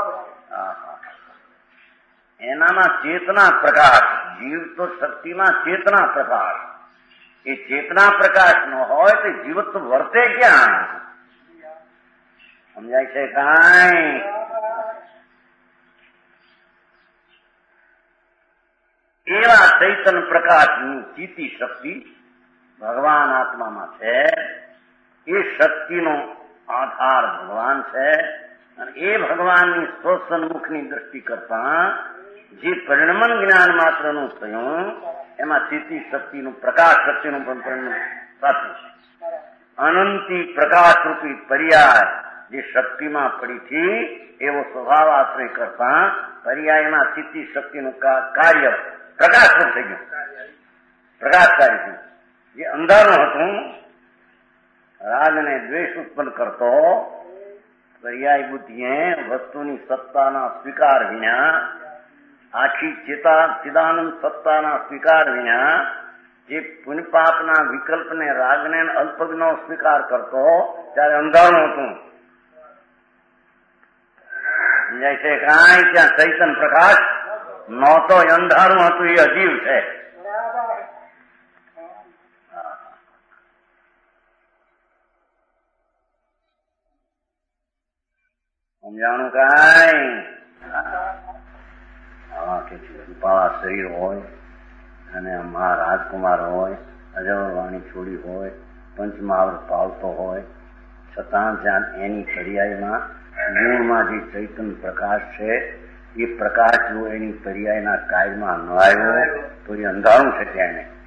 C: એનામાં ચેતના પ્રકાશ, જીવ તો શક્તિમાં ચેતના પ્રકાશ. એ ચેતના પ્રકાશ ન હોય તો જીવત્વ વર્તે ક્યાં? સમજાય છે કાંઈ? એવા ચૈતન પ્રકાશની ચીતી શક્તિ ભગવાન આત્મામાં છે. એ શક્તિનો આધાર ભગવાન છે. અને એ ભગવાનની સ્વસન્મુખની દ્રષ્ટિ કરતા જે પરિણમન જ્ઞાન માત્રનું થયું એમાં ચીતી શક્તિનું પ્રકાશ શક્તિનું પણ પરિણમન સાચું છે. અનંતી પ્રકાશરૂપી પર્યાય જે શક્તિમાં પડી છે એવો સ્વભાવ આશ્રય કરતા પર્યાયમાં ચીતી શક્તિનું કાર્ય પ્રકાશરૂપ થઈ ગયું, પ્રકાશકારી થયું. જે અંધારું હતું રાગને દ્વેષ ઉત્પન્ન કરતો પર્યાય બુદ્ધિએ વસ્તુની સત્તાના સ્વીકાર વિના આખી ચિદાનંદ સત્તાના સ્વીકાર વિના જે પુણ્યપાપના વિકલ્પને રાગને અલ્પજ્ઞનો સ્વીકાર કરતો ત્યારે અંધારું હતું. સમજાય છે કાંઈ? ત્યાં ચૈતન પ્રકાશ નહોતો, અંધારું હતું. એ અજીવ છે. સમજાણું કાંઈ? કે કૃપાળા શરીર હોય અને રાજકુમાર હોય, અજવરવાણી છોડી હોય, પંચમહાવૃત પાલતો હોય, છતાં જ્યાં એની પર્યાયમાં મૂળમાં જે ચૈતન પ્રકાશ છે એ પ્રકાશ જો એની પર્યાયના કાયમાં ન આવ્યો તો એ અંધારું છે. ત્યાં એને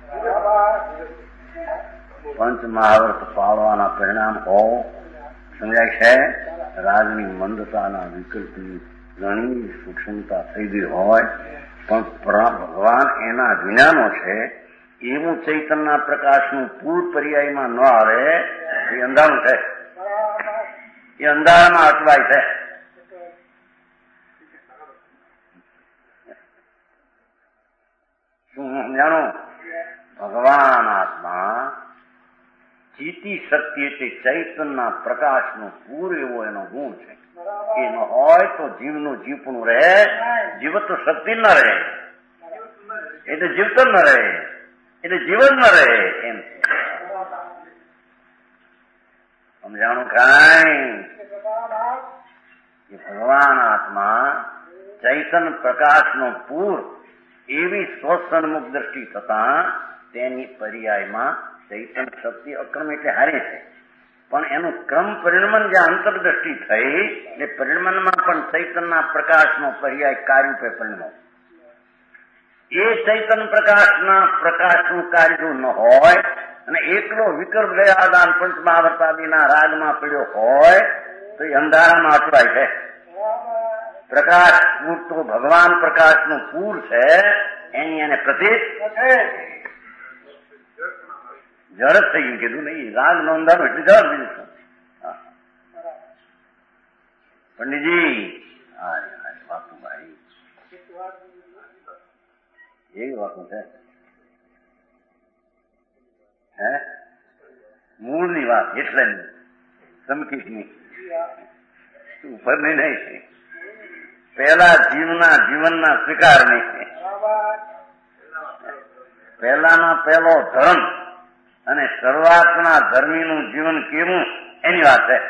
C: પંચમહાવૃત પાળવાના પરિણામ હોવ સમજાય છે. રાગની મંદતાના વિકલ્પની ઘણી સૂક્ષ્મતા થઈ ગઈ હોય પણ ભગવાન એના વિનાનો છે એવું ચૈતનના પ્રકાશનું પૂર પર્યાયમાં ન આવે એ અંધારું છે. એ અંધારામાં અટવાય છે. શું સમજાણું? ભગવાન આત્મા ચીતી શક્તિ એટલે ચૈતનના પ્રકાશનો પૂર એવો એનો ગુણ છે. એ ન હોય તો જીવનું જીવપણું રહે, જીવત શક્તિ ન રહે, એટલે જીવતો ન રહે, એટલે જીવન ન રહે. એમ સમજાણું કાંઈ? ભગવાન આત્મા ચૈતન પ્રકાશનો પૂર એવી સ્વસન્મુખ દ્રષ્ટિ થતા તેની પર્યાયમાં ચૈતન શક્તિ અક્રમ એટલે હારે છે, પણ એનું ક્રમ પરિણમન જે આંતરદ્રષ્ટિ થઈ એટલે પરિણમનમાં પણ ચૈતનના પ્રકાશનો પર્યાય કાર્યરૂપે પરિણમો. એ ચૈતન પ્રકાશનું કાર્ય જો ન હોય અને એકલો વિકલ્પ દયાદાન પંચમહાવર્તાદિના રાગમાં પડ્યો હોય તો એ અંધારામાં અટવાય છે. પ્રકાશ પૂર તો ભગવાન પ્રકાશનું પૂર છે, એની એને પ્રતીક જળ જ થઈ ગયું. કીધું નહીં રાગ નો અંધારો એટલે જળ બીજું શું. પંડિતજી વાકુભાઈ એવી વાતો છે, હે મૂળની વાત એટલે સમકીની ઉપરની નહીં, પહેલા જીવનના સ્વીકારની, પહેલાનો પહેલો ધર્મ અને શરૂઆતના ધર્મીનું જીવન કેવું એની વાત છે.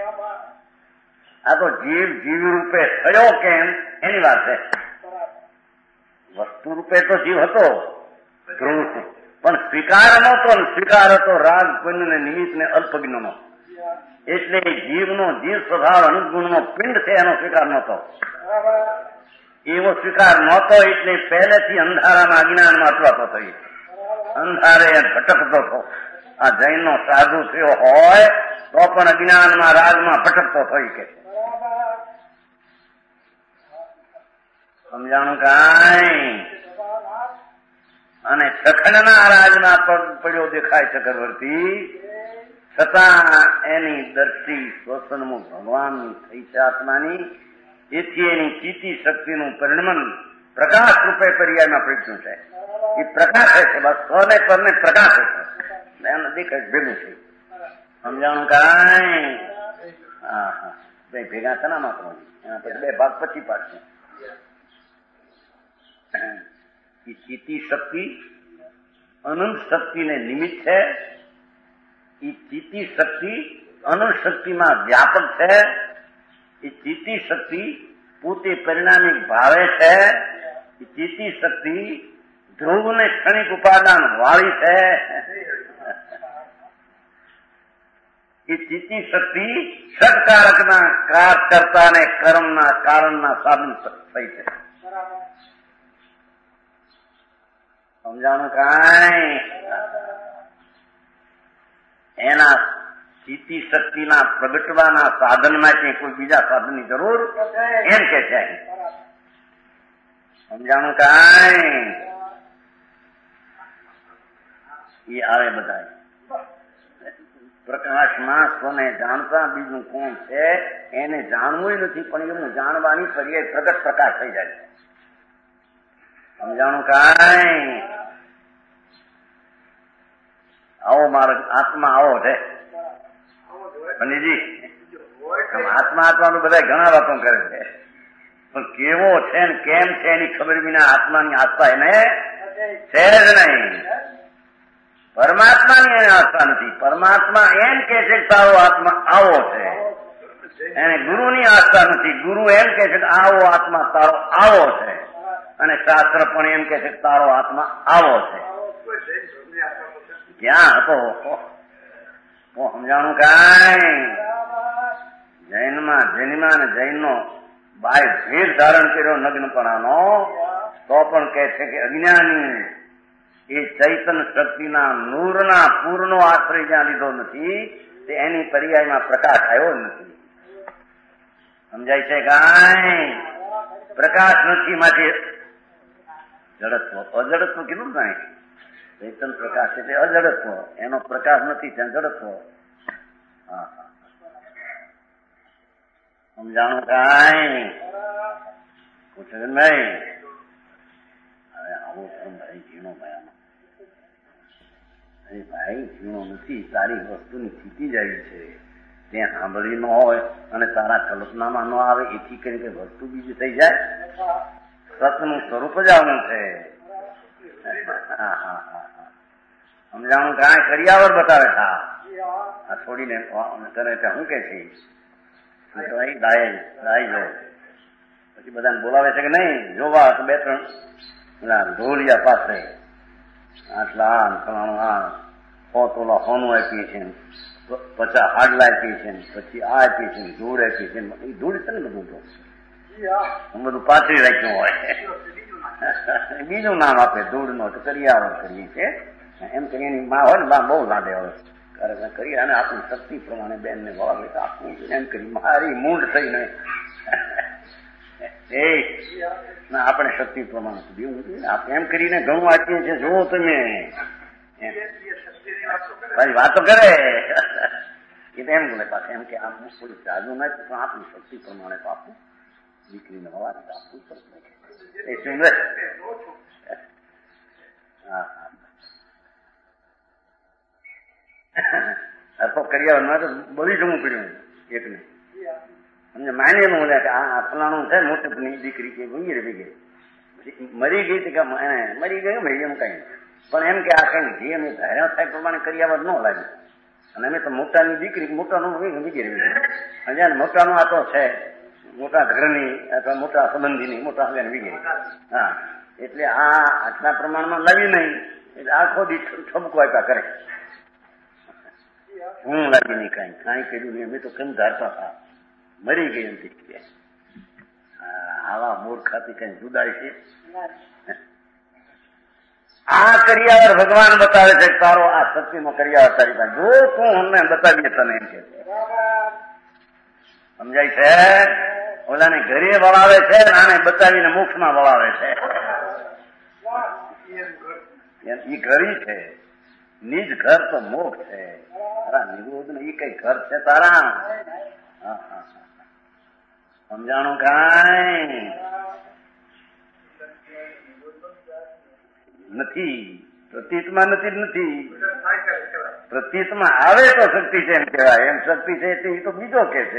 C: આ તો જીવ રૂપે થયો કેમ એની વાત છે. વસ્તુ રૂપે તો જીવ હતો ધ્રુવ, પણ સ્વીકાર નહોતો, સ્વીકાર હતો રાગ પુંજ ને નિમિત્ત ને અલ્પજ્ઞનો. એટલે જીવનો જીવ સ્વભાવ અનુગુણનો પિંડ છે એનો સ્વીકાર નહોતો. એવો સ્વીકાર નહોતો એટલે પહેલેથી અંધારામાં અજ્ઞાનમાં અટવાતો થયો, અંધારે ભટકતો હતો. આ જૈનનો સાધુ થયો હોય તો પણ અજ્ઞાનમાં રાગમાં ભટકતો થઈ કે સમજાણું કાંઈ? અને સખંડના રાજના પગ પડ્યો દેખાય ચક્રવર્તી, છતાં એની દ્રષ્ટિ સ્વસન્મુખ ભગવાનની થઈ છે આત્માની. એથી એની ચીતી શક્તિનું પરિણમન પ્રકાશ રૂપે પર્યાયમાં પ્રગટ્યું છે. એ પ્રકાશ છે, બસ સ્વને પરને પ્રકાશ છે, એને દેખાય ભેગું છે. સમજાણું કાંઈ? હા હા, બે ભેગા છે ને માં એના પછી બે ભાગ પછી પાડશે. એ ચીતી શક્તિ અનંત શક્તિને નિમિત્ત છે. એ ચીતી શક્તિ અનંત શક્તિમાં વ્યાપક છે. એ ચીતી શક્તિ પોતે પરિણામિક ભાવે છે. એ ચીતી શક્તિ ધ્રુવને ક્ષણિક ઉપાદાન વાળી છે. એ ચીતી શક્તિ ષટકારકના કરતા ને કર્મના કારણના સાધન થઈ છે. સમજાણું કાંઈ? એના ચીતી શક્તિના પ્રગટવાના સાધન માટે કોઈ બીજા સાધનની જરૂર એમ કે છે. સમજાણું કાંઈ? એ આવે બધા પ્રકાશમાં સ્વને જાણતા બીજું કોણ છે એને જાણવું નથી, પણ એનું જાણવાની પર્યાય પ્રગટ પ્રકાશ થઈ જાય. સમજાણું કાંઈ? આવો મારો આત્મા આવો છે પંડિતજી. આત્માનું બધા ઘણા વાતો કરે છે, પણ કેવો છે ને કેમ છે એની ખબર વિના આત્માની આસ્થા એને છે જ નહીં. પરમાત્માની એને આસ્થા નથી. પરમાત્મા એમ કે છે કે તારો આત્મા આવો છે, એને ગુરુની આસ્થા નથી. ગુરુ એમ કે છે કે આવો આત્મા તારો આવો છે, અને શાસ્ત્ર પણ એમ કે છે કે તારો આત્મા આવો છે. ક્યાં હતો સમજાણું કાંઈ? જૈનમાં અને જૈનનો બાય ભેદ ધારણ કર્યો નગ્નપણાનો, તો પણ કહે છે કે અજ્ઞાની એ ચૈતન શક્તિના નૂરના પૂરનો આશ્રય જ્યાં લીધો નથી તે એની પર્યાયમાં પ્રકાશ આવ્યો નથી. સમજાય છે કાંઈ? પ્રકાશ નથી માટે જડત્વ. અજડત્વ કીધું કાંઈ? ચૈતન પ્રકાશ એટલે અજડત્વ, એનો પ્રકાશ નથી ત્યાં જડત્વ. હા હા, સમજાણું કાંઈ? પૂછે નહીં હવે આવો ભાઈ ઝીણો ભાઈ, અરે ભાઈ ઝીણો નથી, સારી વસ્તુની સ્થિતિ જાય છે. ત્યાં સાંભળી ન હોય અને તારા કલ્પનામાં ન આવે એથી કરી કે વસ્તુ બીજી થઈ જાય. સતનું સ્વરૂપ જ આવું છે. સમજાણું કાંઈ કરિયાવર બતાવે છે. આ છોડીને કરે છે શું કે છે દાઈ જો પછી બધાને બોલાવે છે કે નહીં જોવા તો 2-3 ઢોલિયા પાસે આટલા ફલાણું આ 100 તોલા સોનું આપીએ છે, 50 હાડલા આપીએ છે, પછી આ આપીએ છે, ધૂળ આપીએ છે. એ ધૂળ છે ને બધું તો બધું પાથરી રાખ્યું હોય. બીજું નામ આપે ધૂળ નો તો કરિયાવર કરીએ છીએ. એમ કરીને માં હોય ને બા બહુ લાડે હોય કરી અને આપણી શક્તિ પ્રમાણે બેન ને વળાવે તો આપવું એમ કરી મારી મૂંડ થઈને આપણે શક્તિ પ્રમાણે દેવું જોઈએ. એમ કરીને ઘણું આપીએ છીએ. જોવો તમે વાતો કરે એ તો એમ બોલે પાછા એમ કે આમ થોડું જાજુ નથી પણ આપણી શક્તિ પ્રમાણે તો આપવું દીકરીને હવા આપવું પડે. હા અર્થો કર્યા તો બળી જવું પડ્યું એકને અમને માનેલું કે આ ફલાણું છે મોટી દીકરી કે વગેરે વગેરે મરી ગઈ કે મરી ગયું ભાઈ એમ કઈ પણ એમ કે આ કઈ જે અમે ધાર્યા થાય પ્રમાણે કર્યા ન લાગ્યું. અને અમે તો મોટાની દીકરી મોટાનું વગેરે વગેરે અને મોટાનું આ તો છે મોટા ઘરની અથવા મોટા સંબંધીની મોટા વગેરે. હા એટલે આ આટલા પ્રમાણમાં લાવી નહીં એટલે આખો દી ઠપકો આપ્યા કરે. હું લાગી નહીં કાંઈ કર્યું નહીં. અમે તો કેમ ધારતા હતા મરી ગઈ એમ દીકરી. આવા મૂર્ખાથી કઈ જુદાય છે. આ કરિયાવર ભગવાન બતાવે છે તારો આ સત્યનો કરિયાવર તારી પાસે જો તું અમને બતાવીએ તને એમ કે સમજાય છે. ઓલાને ઘરે વળાવે છે આને બતાવીને મોક્ષમાં વળાવે છે. એ ઘરી છે. નિજ ઘર તો મોક્ષ છે. તારા નિરોધ ને એ કઈ ઘર છે તારા? સમજાણું કાંઈ નથી. પ્રતીતમાં નથી. પ્રતીતમાં આવે તો શક્તિ છે એમ કહેવાય. એમ શક્તિ છે એ તો બીજો કે છે.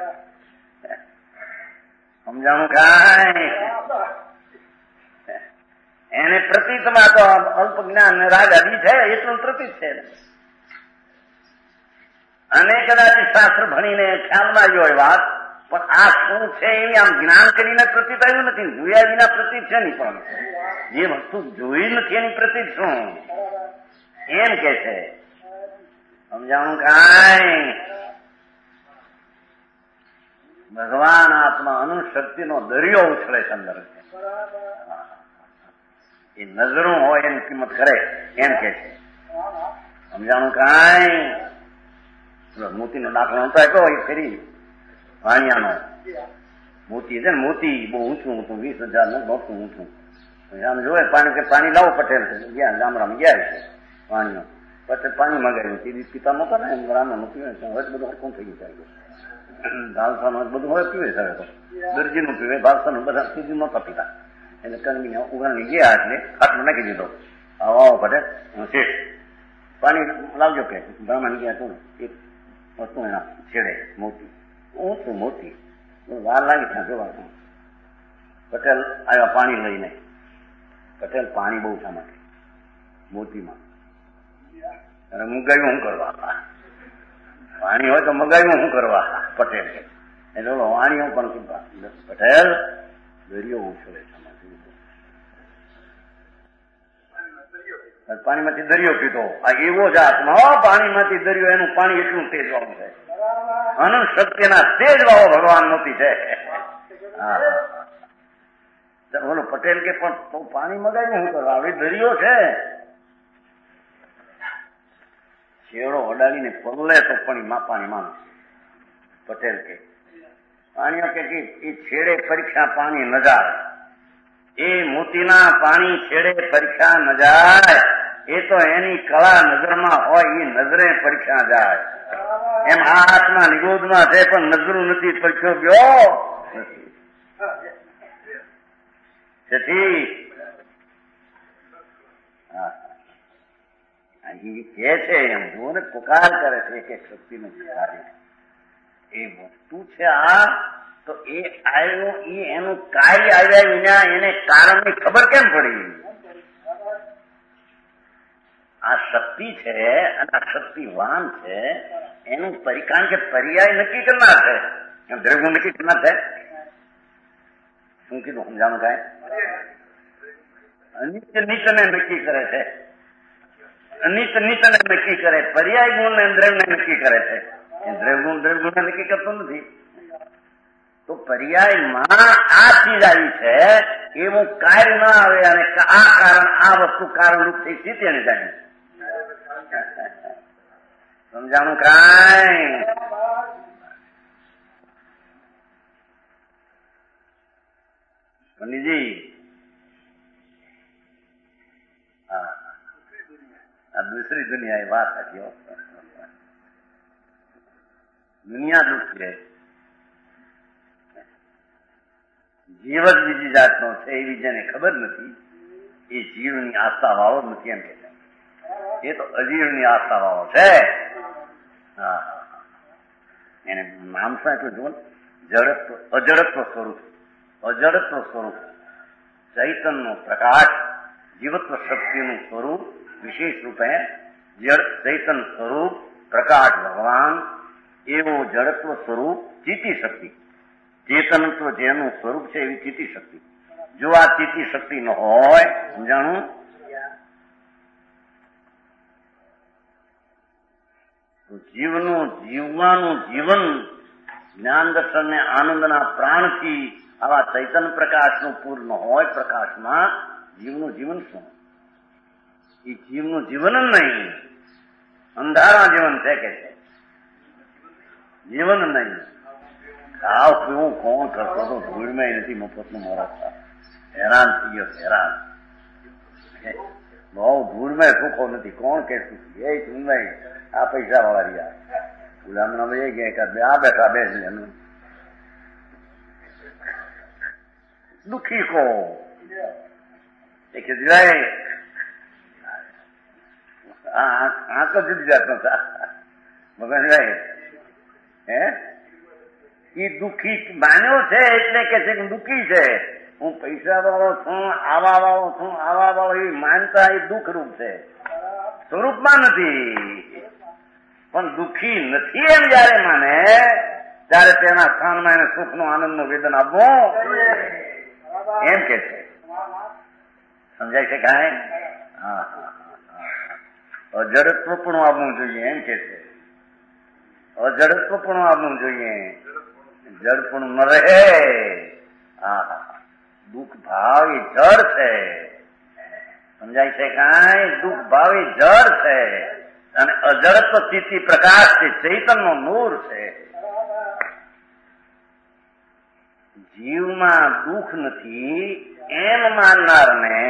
C: સમજાણું કાંઈ? એને પ્રતીતમાં તો અલ્પ જ્ઞાન રાગ આદિ છે એટલું પ્રતીત છે. અને કદાચ શાસ્ત્ર ભણીને ખ્યાલમાં આવ્યો હોય વાત પણ આ શું છે એ આમ જ્ઞાન કરીને પ્રતીત આવ્યું નથી. જોયા વિના પ્રતીત છે નહીં. પણ જે વસ્તુ જોઈ નથી એની પ્રતીત શું એમ કે છે. સમજાણું કાંઈ? ભગવાન આત્મા અનુશક્તિનો દરિયો ઉછળે છે અંદર. એ નજરું હોય એની કિંમત કરે એમ કે છે. સમજાણું કાંઈ? મોતીનો દાખલો નતો આપ્યો એ ફરી વાણિયાનો મોતી છે ને મોતી બહુ ઊંચું 20,000 નું મોટું ઊંચું. આમ જોવે પાણી લાવો પટેલ છે ગયા ગામડામાં ગયા છે વાણીઓ પટેલ પાણી મગાવ્યું તે પિતા નહોતા ને રામા પીવે હવે બધું હરકું થઈ ગયું. ભાવસાનું બધું હવે પીવે છે. તો દરજીનું પીવે ભાવસાનું બધા સુધી નહોતા પીતા. એટલે કણવીને ઉઘાણી ગયા એટલે ખાટલો નાખી દીધો. આવો પટેલ શેઠ પાણી લાવજો કે બ્રાહ્મણ ગયા હતું એક વસ્તુ એના છેડે મોતી ઊંચું મોતી વાર લાગી ત્યાં જોવા. પટેલ આવ્યા પાણી લઈને. પટેલ પાણી બહુ શા માટે મોતીમાં અને મગાવ્યું શું કરવા? પાણી હોય તો મગાવ્યું શું કરવા? પટેલ એટલે વાણીઓ પણ પટેલ દરિયો ઉછળે પાણીમાંથી દરિયો પીધો. આ એવો જ આત્મા પાણીમાંથી દરિયો એનું પાણી એટલું તેજ વાળું છે. અનંત શક્તિના તેજ વાળો ભગવાન મોતી છે. બોલો પટેલ કે પણ પાણી મગાવ્યું શું કરવા? હવે દરિયો છે. છેડો અડાડીને પગલે તો પણ પાણી માનું. પટેલ કે પાણીઓ કે એ છેડે પરીક્ષા પાણી ન જાય. એ મોતીના પાણી છેડે પરીક્ષા ન જાય. એ તો એની કળા નજરમાં હોય એ નજરે પરીક્ષા જાય. એમ આ આત્મા નિરોધમાં છે પણ નજરું નથી પરીક્ષો ગયો તેથી કે છે એમ જોને પુકાર કરે છે કે શક્તિ નથી કાર્ય એ વસ્તુ છે આ, તો એ આવ્યો એનું કાર્ય આવ્યા વિના એને કારણની ખબર કેમ પડી? આ શક્તિ છે અને આ શક્તિવાન છે એનું કારણ કે પર્યાય નક્કી કરનાર છે, દ્રવ્ય નક્કી કરનાર છે. શું કીધું સમજાણું? કાંઈ અનિત નિતને નક્કી કરે છે, અનિત નિતને નક્કી કરે, પર્યાય ગુણ ને દ્રવ્ય નક્કી કરે છે. દ્રવ્ય ગુણ નક્કી કરતો નથી. તો પર્યાયમાં આ ચીજ આવી છે એવું કાર્ય ના આવે અને આ કારણ આ વસ્તુ કારણરૂપ થઈ સ્થિતિ ને જાય. સમજાણું? કાંઈ પંડિતજી, હા, આ દૂસરી દુનિયા એ વાત હતી. દુનિયા દુઃખ છે, જીવ જ બીજી જાતનો છે એવી જેને ખબર નથી એ જીવની આસ્થા વાળો નથી એમ કે છે. એ તો અજીવની આસ્થા વાળો છે. હા, એને નામ શું આપ્યું જુઓ, જડત્વ, અજડત્વ સ્વરૂપ. અજડત્વ સ્વરૂપ ચૈતન્ય પ્રકાશ, જીવત્વ શક્તિનું સ્વરૂપ વિશેષ રૂપે જડ ચૈતન્ય સ્વરૂપ પ્રકાશ ભગવાન, એવું જડત્વ સ્વરૂપ ચિત્તી શક્તિ. ચેતનત્વ જેનું સ્વરૂપ છે એવી ચિત્તી શક્તિ. જો આ ચિત્તી શક્તિ ન હોય, સમજાણું, તો જીવવાનું જીવન જ્ઞાન દર્શન ને આનંદના પ્રાણથી આવા ચૈતન્ય પ્રકાશનું પૂર્ણ હોય, પ્રકાશમાં જીવનું જીવન શું? એ જીવનું જીવન જ નહીં, અંધારા જીવન છે કે છે, જીવન નહીં. ખાવ પીવું કોણ કરતો તો ધૂળમાં નથી, મફતનું મારા હેરાન થઈ ગયો, હેરાન. બહુ ધૂળમાં સુખો નથી, કોણ કે સુખી? એ ધૂળમાં આ પૈસા વાળા રહ્યા ગુલામના એ ગયા આ બેઠા બે દુઃખી કો કે આંખ જ જુદી જાતનો મગનભાઈ હે એ દુઃખી માન્યો છે એટલે કે છે કે દુઃખી છે. હું પૈસા વાળો છું, આવા વાળો છું, આવા વાળો એ માનતા એ દુઃખ રૂપ છે, સ્વરૂપમાં નથી. પણ દુઃખી નથી એમ જયારે માને ત્યારે તેના સ્થાનમાં એને સુખનું આનંદનું વેદન આપવું એમ કે છે. સમજાય છે કાંઈ? હા, અજડત્વ પણ આવવું જોઈએ એમ કે છે. અજડત્વ પણ આવવું જોઈએ, જડ પણ ન રહે. હા, દુઃખ ભાવ એ જડ છે. સમજાય છે કાંઈ? દુઃખ ભાવ એ જડ છે અને અજડત્વ ચિત્તી પ્રકાશ છે, ચૈતન્ય નૂર છે. જીવમાં દુઃખ નથી એમ માનનારને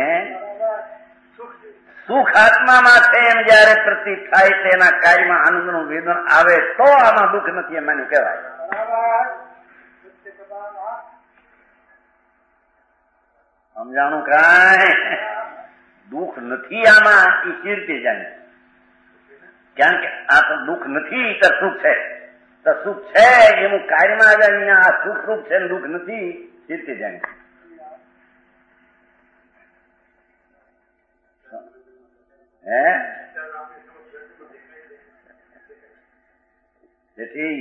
C: સુખ આત્મામાં છે એમ જયારે પ્રતીત થાય તેના કાર્યમાં આનંદનું વેદન આવે તો આમાં દુઃખ નથી એમ માન્યું કહેવાય. સમજાણું? કાંઈ દુઃખ નથી આમાં એ ચીરતે જાય. કારણ કે આ તો દુઃખ નથી તો સુખ છે, તો સુખ છે એવું કાર્યમાં આવ્યા વિના આ સુખ રૂપ છે દુઃખ નથી ચીરતે જાય. હે તેથી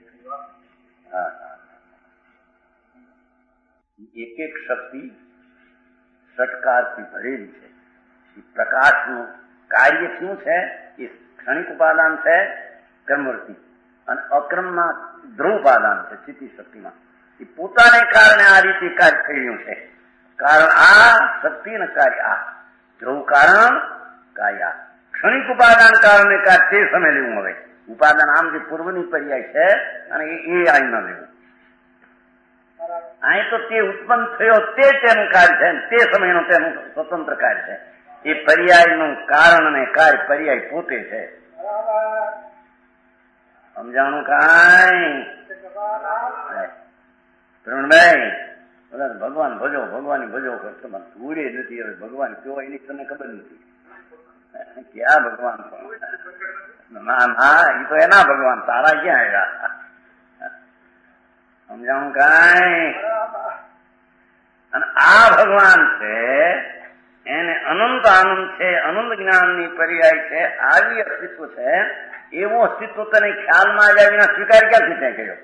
C: એક એક શક્તિ ષટકારથી ભરેલી છે. એ પ્રકાશનું કાર્ય શું છે? એ ક્ષણિક ઉપાદાન છે કર્મવૃત્તિ, અને અક્રમમાં ધ્રુવ ઉપાદાન છે ચિત્તી શક્તિમાં. એ પોતાને કારણે આ રીતે કાર્ય થઈ રહ્યું છે. કારણ આ શક્તિ ને કાર્ય આ ધ્રુવ કારણ કાર્ય આ ક્ષણિક ઉપાદાન કારણે કાર્ય તે સમય લેવું. હવે ઉપાદાન આમ જે પૂર્વની પર્યાય છે અને એ અહીં ન લેવું. અહીં તો તે ઉત્પન્ન થયો તે તેનું કાર્ય છે, તે સમયનું તેનું સ્વતંત્ર કાર્ય છે. એ પર્યાયનું કારણ અને કાર્ય પર્યાય પોતે છે. સમજાણું? કાંઈ પ્રવીણભાઈ ભગવાન ભજો, ભગવાન ભજો કરતો ધૂળે નથી. હવે ભગવાન કયો એની તને ખબર નથી. ક્યાં ભગવાન? ના ના, એ તો એના ભગવાન, તારા ક્યાં આવ્યા? સમજાણું કાંઈ? અને આ ભગવાન છે એને અનંત આનંદ છે, અનંત જ્ઞાનની પર્યાય છે, આવી અસ્તિત્વ છે. એવું અસ્તિત્વ તને ખ્યાલમાં આવ્યા વિના સ્વીકાર ક્યાંથી ત્યાં કર્યો?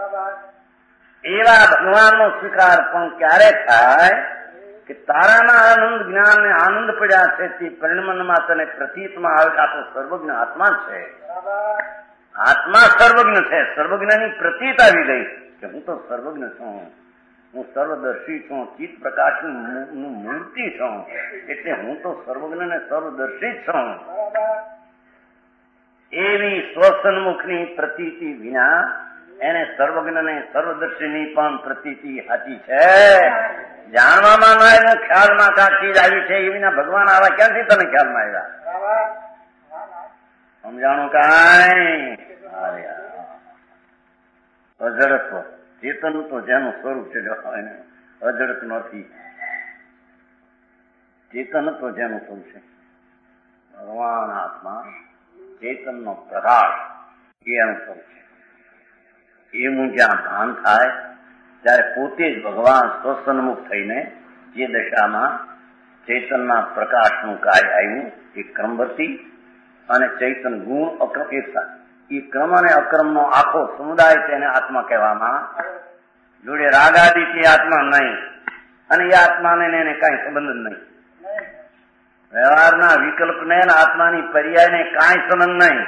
C: એવા ભગવાનનો સ્વીકાર પણ ક્યારે થાય કે તારામાં આનંદ જ્ઞાન ને આનંદ પડ્યા છે તે પરિણમનમાં તને પ્રતીતમાં આવે કે આ તો સર્વજ્ઞ આત્મા છે. આત્મા સર્વજ્ઞ છે. સર્વજ્ઞની પ્રતીત આવી ગઈ કે હું તો સર્વજ્ઞ છું, હું સર્વદર્શી છું, ચિત્ત પ્રકાશનું મૂર્તિ છું, એટલે હું તો સર્વજ્ઞ ને સર્વદર્શી છું. એવી સ્વસન્મુખની પ્રતીતિ વિના એને સર્વજ્ઞ ને સર્વદર્શીની પણ પ્રતીતિ સાચી છે. જાણવામાં ના આવ્યું, ખ્યાલમાં કા ચીજ આવી છે એ વિના ભગવાન આવા ક્યાંથી તને ખ્યાલમાં આવ્યા? સમજાણું કાંઈ? અજડત્વ ચેતન તો જેનું સ્વરૂપ છે અજડત નથી. ચેતન તો જેનું સ્વરૂપ છે ભગવાન આત્મા ચેતનનો પ્રકાશ એનું સ્વરૂપ છે. એવું જ્યાં ભાન થાય ત્યારે પોતે જ ભગવાન સ્વસન્મુખ થઈને જે દશામાં ચૈતનના પ્રકાશનું કાર્ય આવ્યું એ ક્રમવર્તી અને ચૈતન ગુણ અક્રમ એકતા, એ ક્રમ અને અક્રમનો આખો સમુદાય તેને આત્મા કહેવામાં. જોડે રાગાદિથી આત્મા નહીં અને એ આત્માને એને કાંઈ સંબંધ જ નહીં. વ્યવહારના વિકલ્પને આત્માની પર્યાયને કાંઈ સંબંધ નહીં.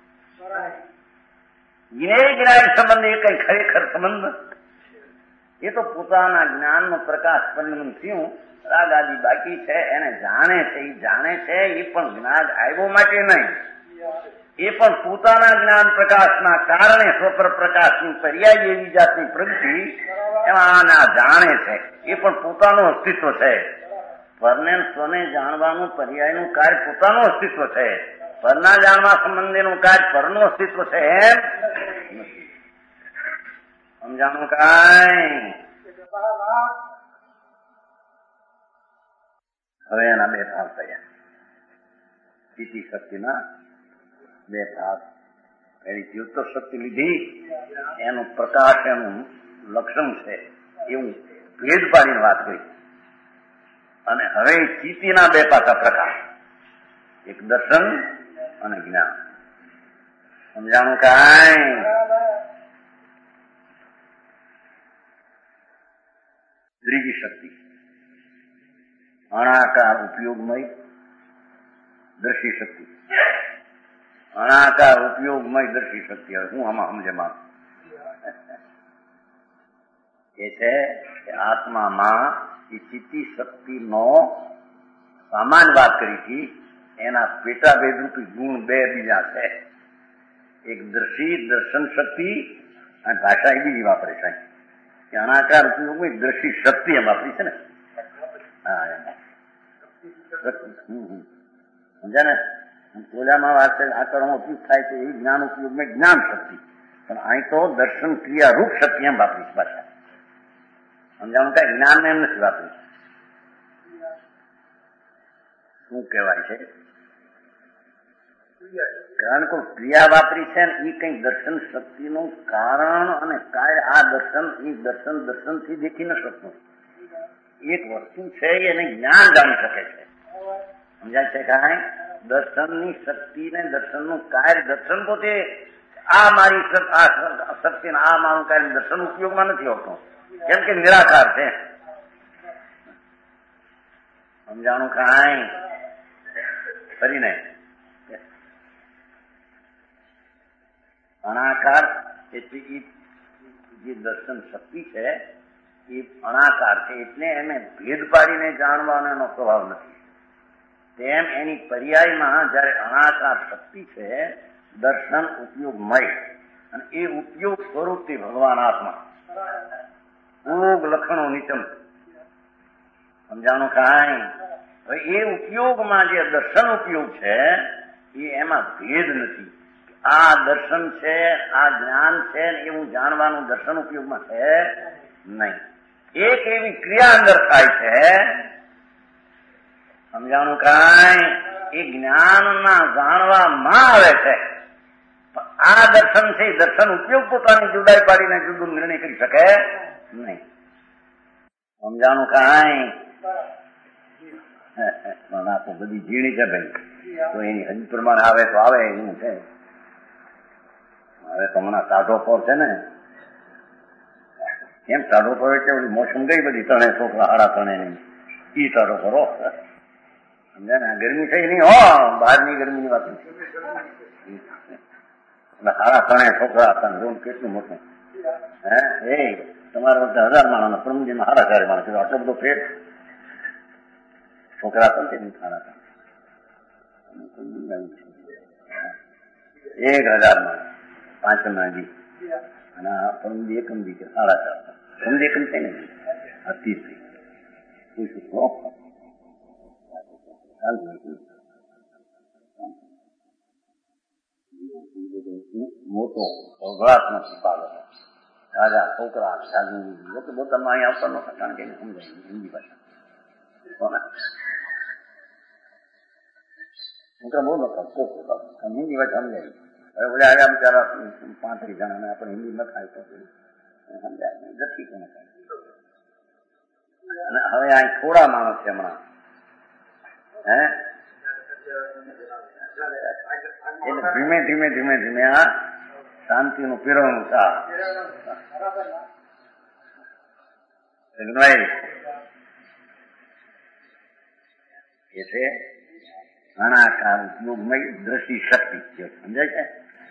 C: જ્ઞાય સંબંધ એ કઈ ખરેખર સંબંધ એ તો પોતાના જ્ઞાનનો પ્રકાશ પરિણમ થયું. રાગ આદિ બાકી છે એને જાણે છે, એ જાણે છે એ પણ જ્ઞાન આવ્યો માટે નહીં, એ પણ પોતાના જ્ઞાન પ્રકાશના કારણે સ્વપર પ્રકાશની પર્યાય એવી જાતની પ્રગતિ એમાં જાણે છે. એ પણ પોતાનું અસ્તિત્વ છે. પરને સ્વને જાણવાનું પર્યાયનું કાર્ય પોતાનું અસ્તિત્વ છે. પરના જાણવા સંબંધીનું કાર્ય પરનું અસ્તિત્વ છે એમ નથી. સમજાણું કાંઈ? હવે એના બે ભાગ થયા. સ્થિતિ શક્તિના બે ભાગ. એની જીવતો શક્તિ લીધી, એનું પ્રકાશ એનું લક્ષણ છે એવું ભેદ પાડીને વાત કરી. અને હવે ચિત્તીના બે પાસા પ્રકાશ, એક દર્શન અને જ્ઞાન. સમજાણું કાંઈ? ત્રીજી શક્તિ અણાકાર ઉપયોગમય દર્શી શક્તિ. અણાકાર ઉપયોગમય દર્શી શક્તિ. હવે હું આમાં સમજમાં એ છે કે આત્મામાં એ ચિત્તી શક્તિનો સામાન્ય વાત કરી હતી, એના પેટાભેદ રૂપી ગુણ બે બીજા છે. એક દર્શી દર્શન શક્તિ અને ભાષા એ બીજી વાપરે છે. અણાકાર ઉપયોગમાં દ્રષ્ટિ શક્તિ એમ વાપરી છે ને. હા સમજ્યા ને? ઓલામાં વાત છે આકારનો ઉપયોગ થાય છે એ જ્ઞાન ઉપયોગમાં જ્ઞાન શક્તિ, પણ અહીં તો દર્શન ક્રિયા રૂપ શક્તિ એમ વાપરી છે ભાષા. સમજાણું કઈ? જ્ઞાન એમ નથી વાપરી. શું કહેવાય છે? કારણ કે ક્રિયા વાપરી છે ને એ કઈ દર્શન શક્તિનું કારણ અને કાર્ય. આ દર્શન એ દર્શન દર્શનથી દેખી ન શકતું. એક વસ્તુ છે એને જ્ઞાન જાણી શકે છે. સમજાય છે કાંઈ? દર્શનની શક્તિ ને દર્શનનું કાર્ય. દર્શન પોતે આ મારી શક્તિ ને આ મારું કાર્ય દર્શન ઉપયોગમાં નથી હોતું, કેમ કે નિરાકાર છે. સમજાણું કાંઈ? કરીને અણાકાર એટલે જે દર્શન શક્તિ છે એ અણાકાર છે, એટલે એને ભેદ પાડીને જાણવાનો એનો સ્વભાવ નથી. તેમ એની પર્યાયમાં જયારે અણાકાર શક્તિ છે દર્શન ઉપયોગમય, અને એ ઉપયોગ સ્વરૂપથી ભગવાન આત્મા ઉપયોગ લક્ષણો નિચમ. સમજાણું કાંઈ? હવે એ ઉપયોગમાં જે દર્શન ઉપયોગ છે એ એમાં ભેદ નથી. આ દર્શન છે, આ જ્ઞાન છે, એવું જાણવાનું દર્શન ઉપયોગમાં છે નહીં. એક એવી ક્રિયા અંદર થાય છે. સમજાણું કાંઈ? એ જ્ઞાનના જાણવામાં આવે છે. આ દર્શન છે, દર્શન ઉપયોગ પોતાની જુદાઈ પાડીને જુદું નિર્ણય કરી શકે નહીં. સમજાણું કાંઈ આ તો બધી ઝીણી છે ભાઈ, તો એની હજી પ્રમાણે આવે તો આવે એવું છે. હવે તો હમણાં સાઢો પર છે ને, કેમ સાઢો પર એટલે મોસમ ગઈ બધી, ત્રણે છોકરા હાડા ત્રણે ઈ સાઢો કરો સમજાય ને. ગરમી થઈ નહીં હો, બહારની ગરમીની વાત નથી. હાડા ત્રણે છોકરા હતા, રોમ કેટલું મોટું હે. એ તમારા વખતે 1000 માણસ, પ્રમુજીમાં 4,500 માણસ, આટલો બધો ફેર છોકરા હતા ને હાડા 1000 માણસ 5 નાજી અને પ્રમુજી એકમ દી કે 4,500 પ્રમુજી એકમ છે ને 30 મોટો અવઘાતનો સ્વીકાર હતો. રાજા છોકરા લોકો પોતામાં અહીં આવતા નહોતા, કારણ કે એને સમજાય હિન્દી ભાષા છોકરા બહુ નતા, હિન્દી ભાષા સમજાય. હવે બધા આવ્યા બિચારા 35 જણા, આપણે હિન્દી ન થાય તો સમજાય નથી કોને. અને હવે અહીં થોડા માણસ છે હમણાં હે, એટલે ધીમે ધીમે ધીમે ધીમે આ શાંતિનું પીરવણું થા એ છે અણાકાર ઉપયોગમય દ્રષ્ટિ શક્તિ. સમજાય છે?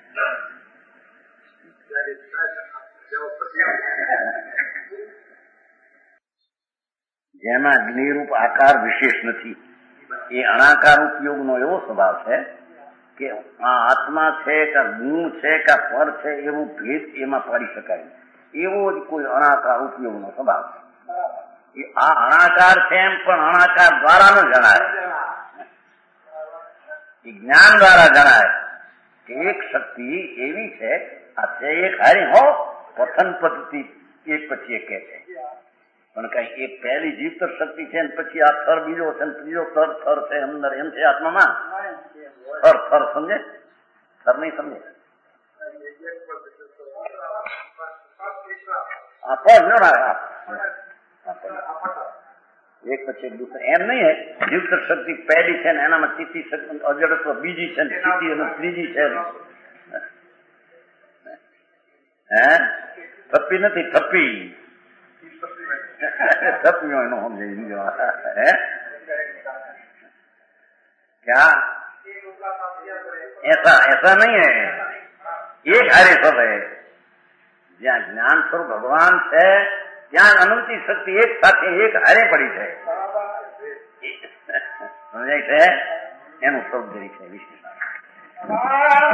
C: જેમાં અગ્નિરૂપ આકાર વિશેષ નથી, એ અણાકાર ઉપયોગનો એવો સ્વભાવ છે કે આ આત્મા છે કે ગુણ છે કે પર છે એવું ભેદ એમાં પાડી શકાય. એવો જ કોઈ અણાકાર ઉપયોગનો સ્વભાવ છે. આ અણાકાર છે એમ પણ અણાકાર દ્વારા ન જણાય, એ જ્ઞાન દ્વારા જણાય કે એક શક્તિ એવી છે, આ છે એક હારી હો પથન પદ્ધતિ એક પછી એક કહે છે, પણ કઈ એક પહેલી જીવતર શક્તિ છે ને પછી આ થર બીજો છે ને ત્રીજો થર છે અંદર, એમ છે આત્મામાં થર સમજે? થર નહીં સમજે? એક પછી એક દૂસરે એમ નહીં. જીવતર શક્તિ પહેલી છે ને એનામાં ચિત્તી શક્તિ અજડત્વ બીજી છે ને ચિત્તી અને ત્રીજી છે. હે થપ્પી નથી, થપ્પી થપ્પી હોય નો સમજે હે क्या ऐसा नहीं है, एक हारे सब है. જ્યાં જ્ઞાન સ્વરૂપ ભગવાન છે ત્યાં અનંતી શક્તિ એક સાથે એક હારે પડી છે. સમજાય છે? એનું સ્વરૂપ છે વિશેષ.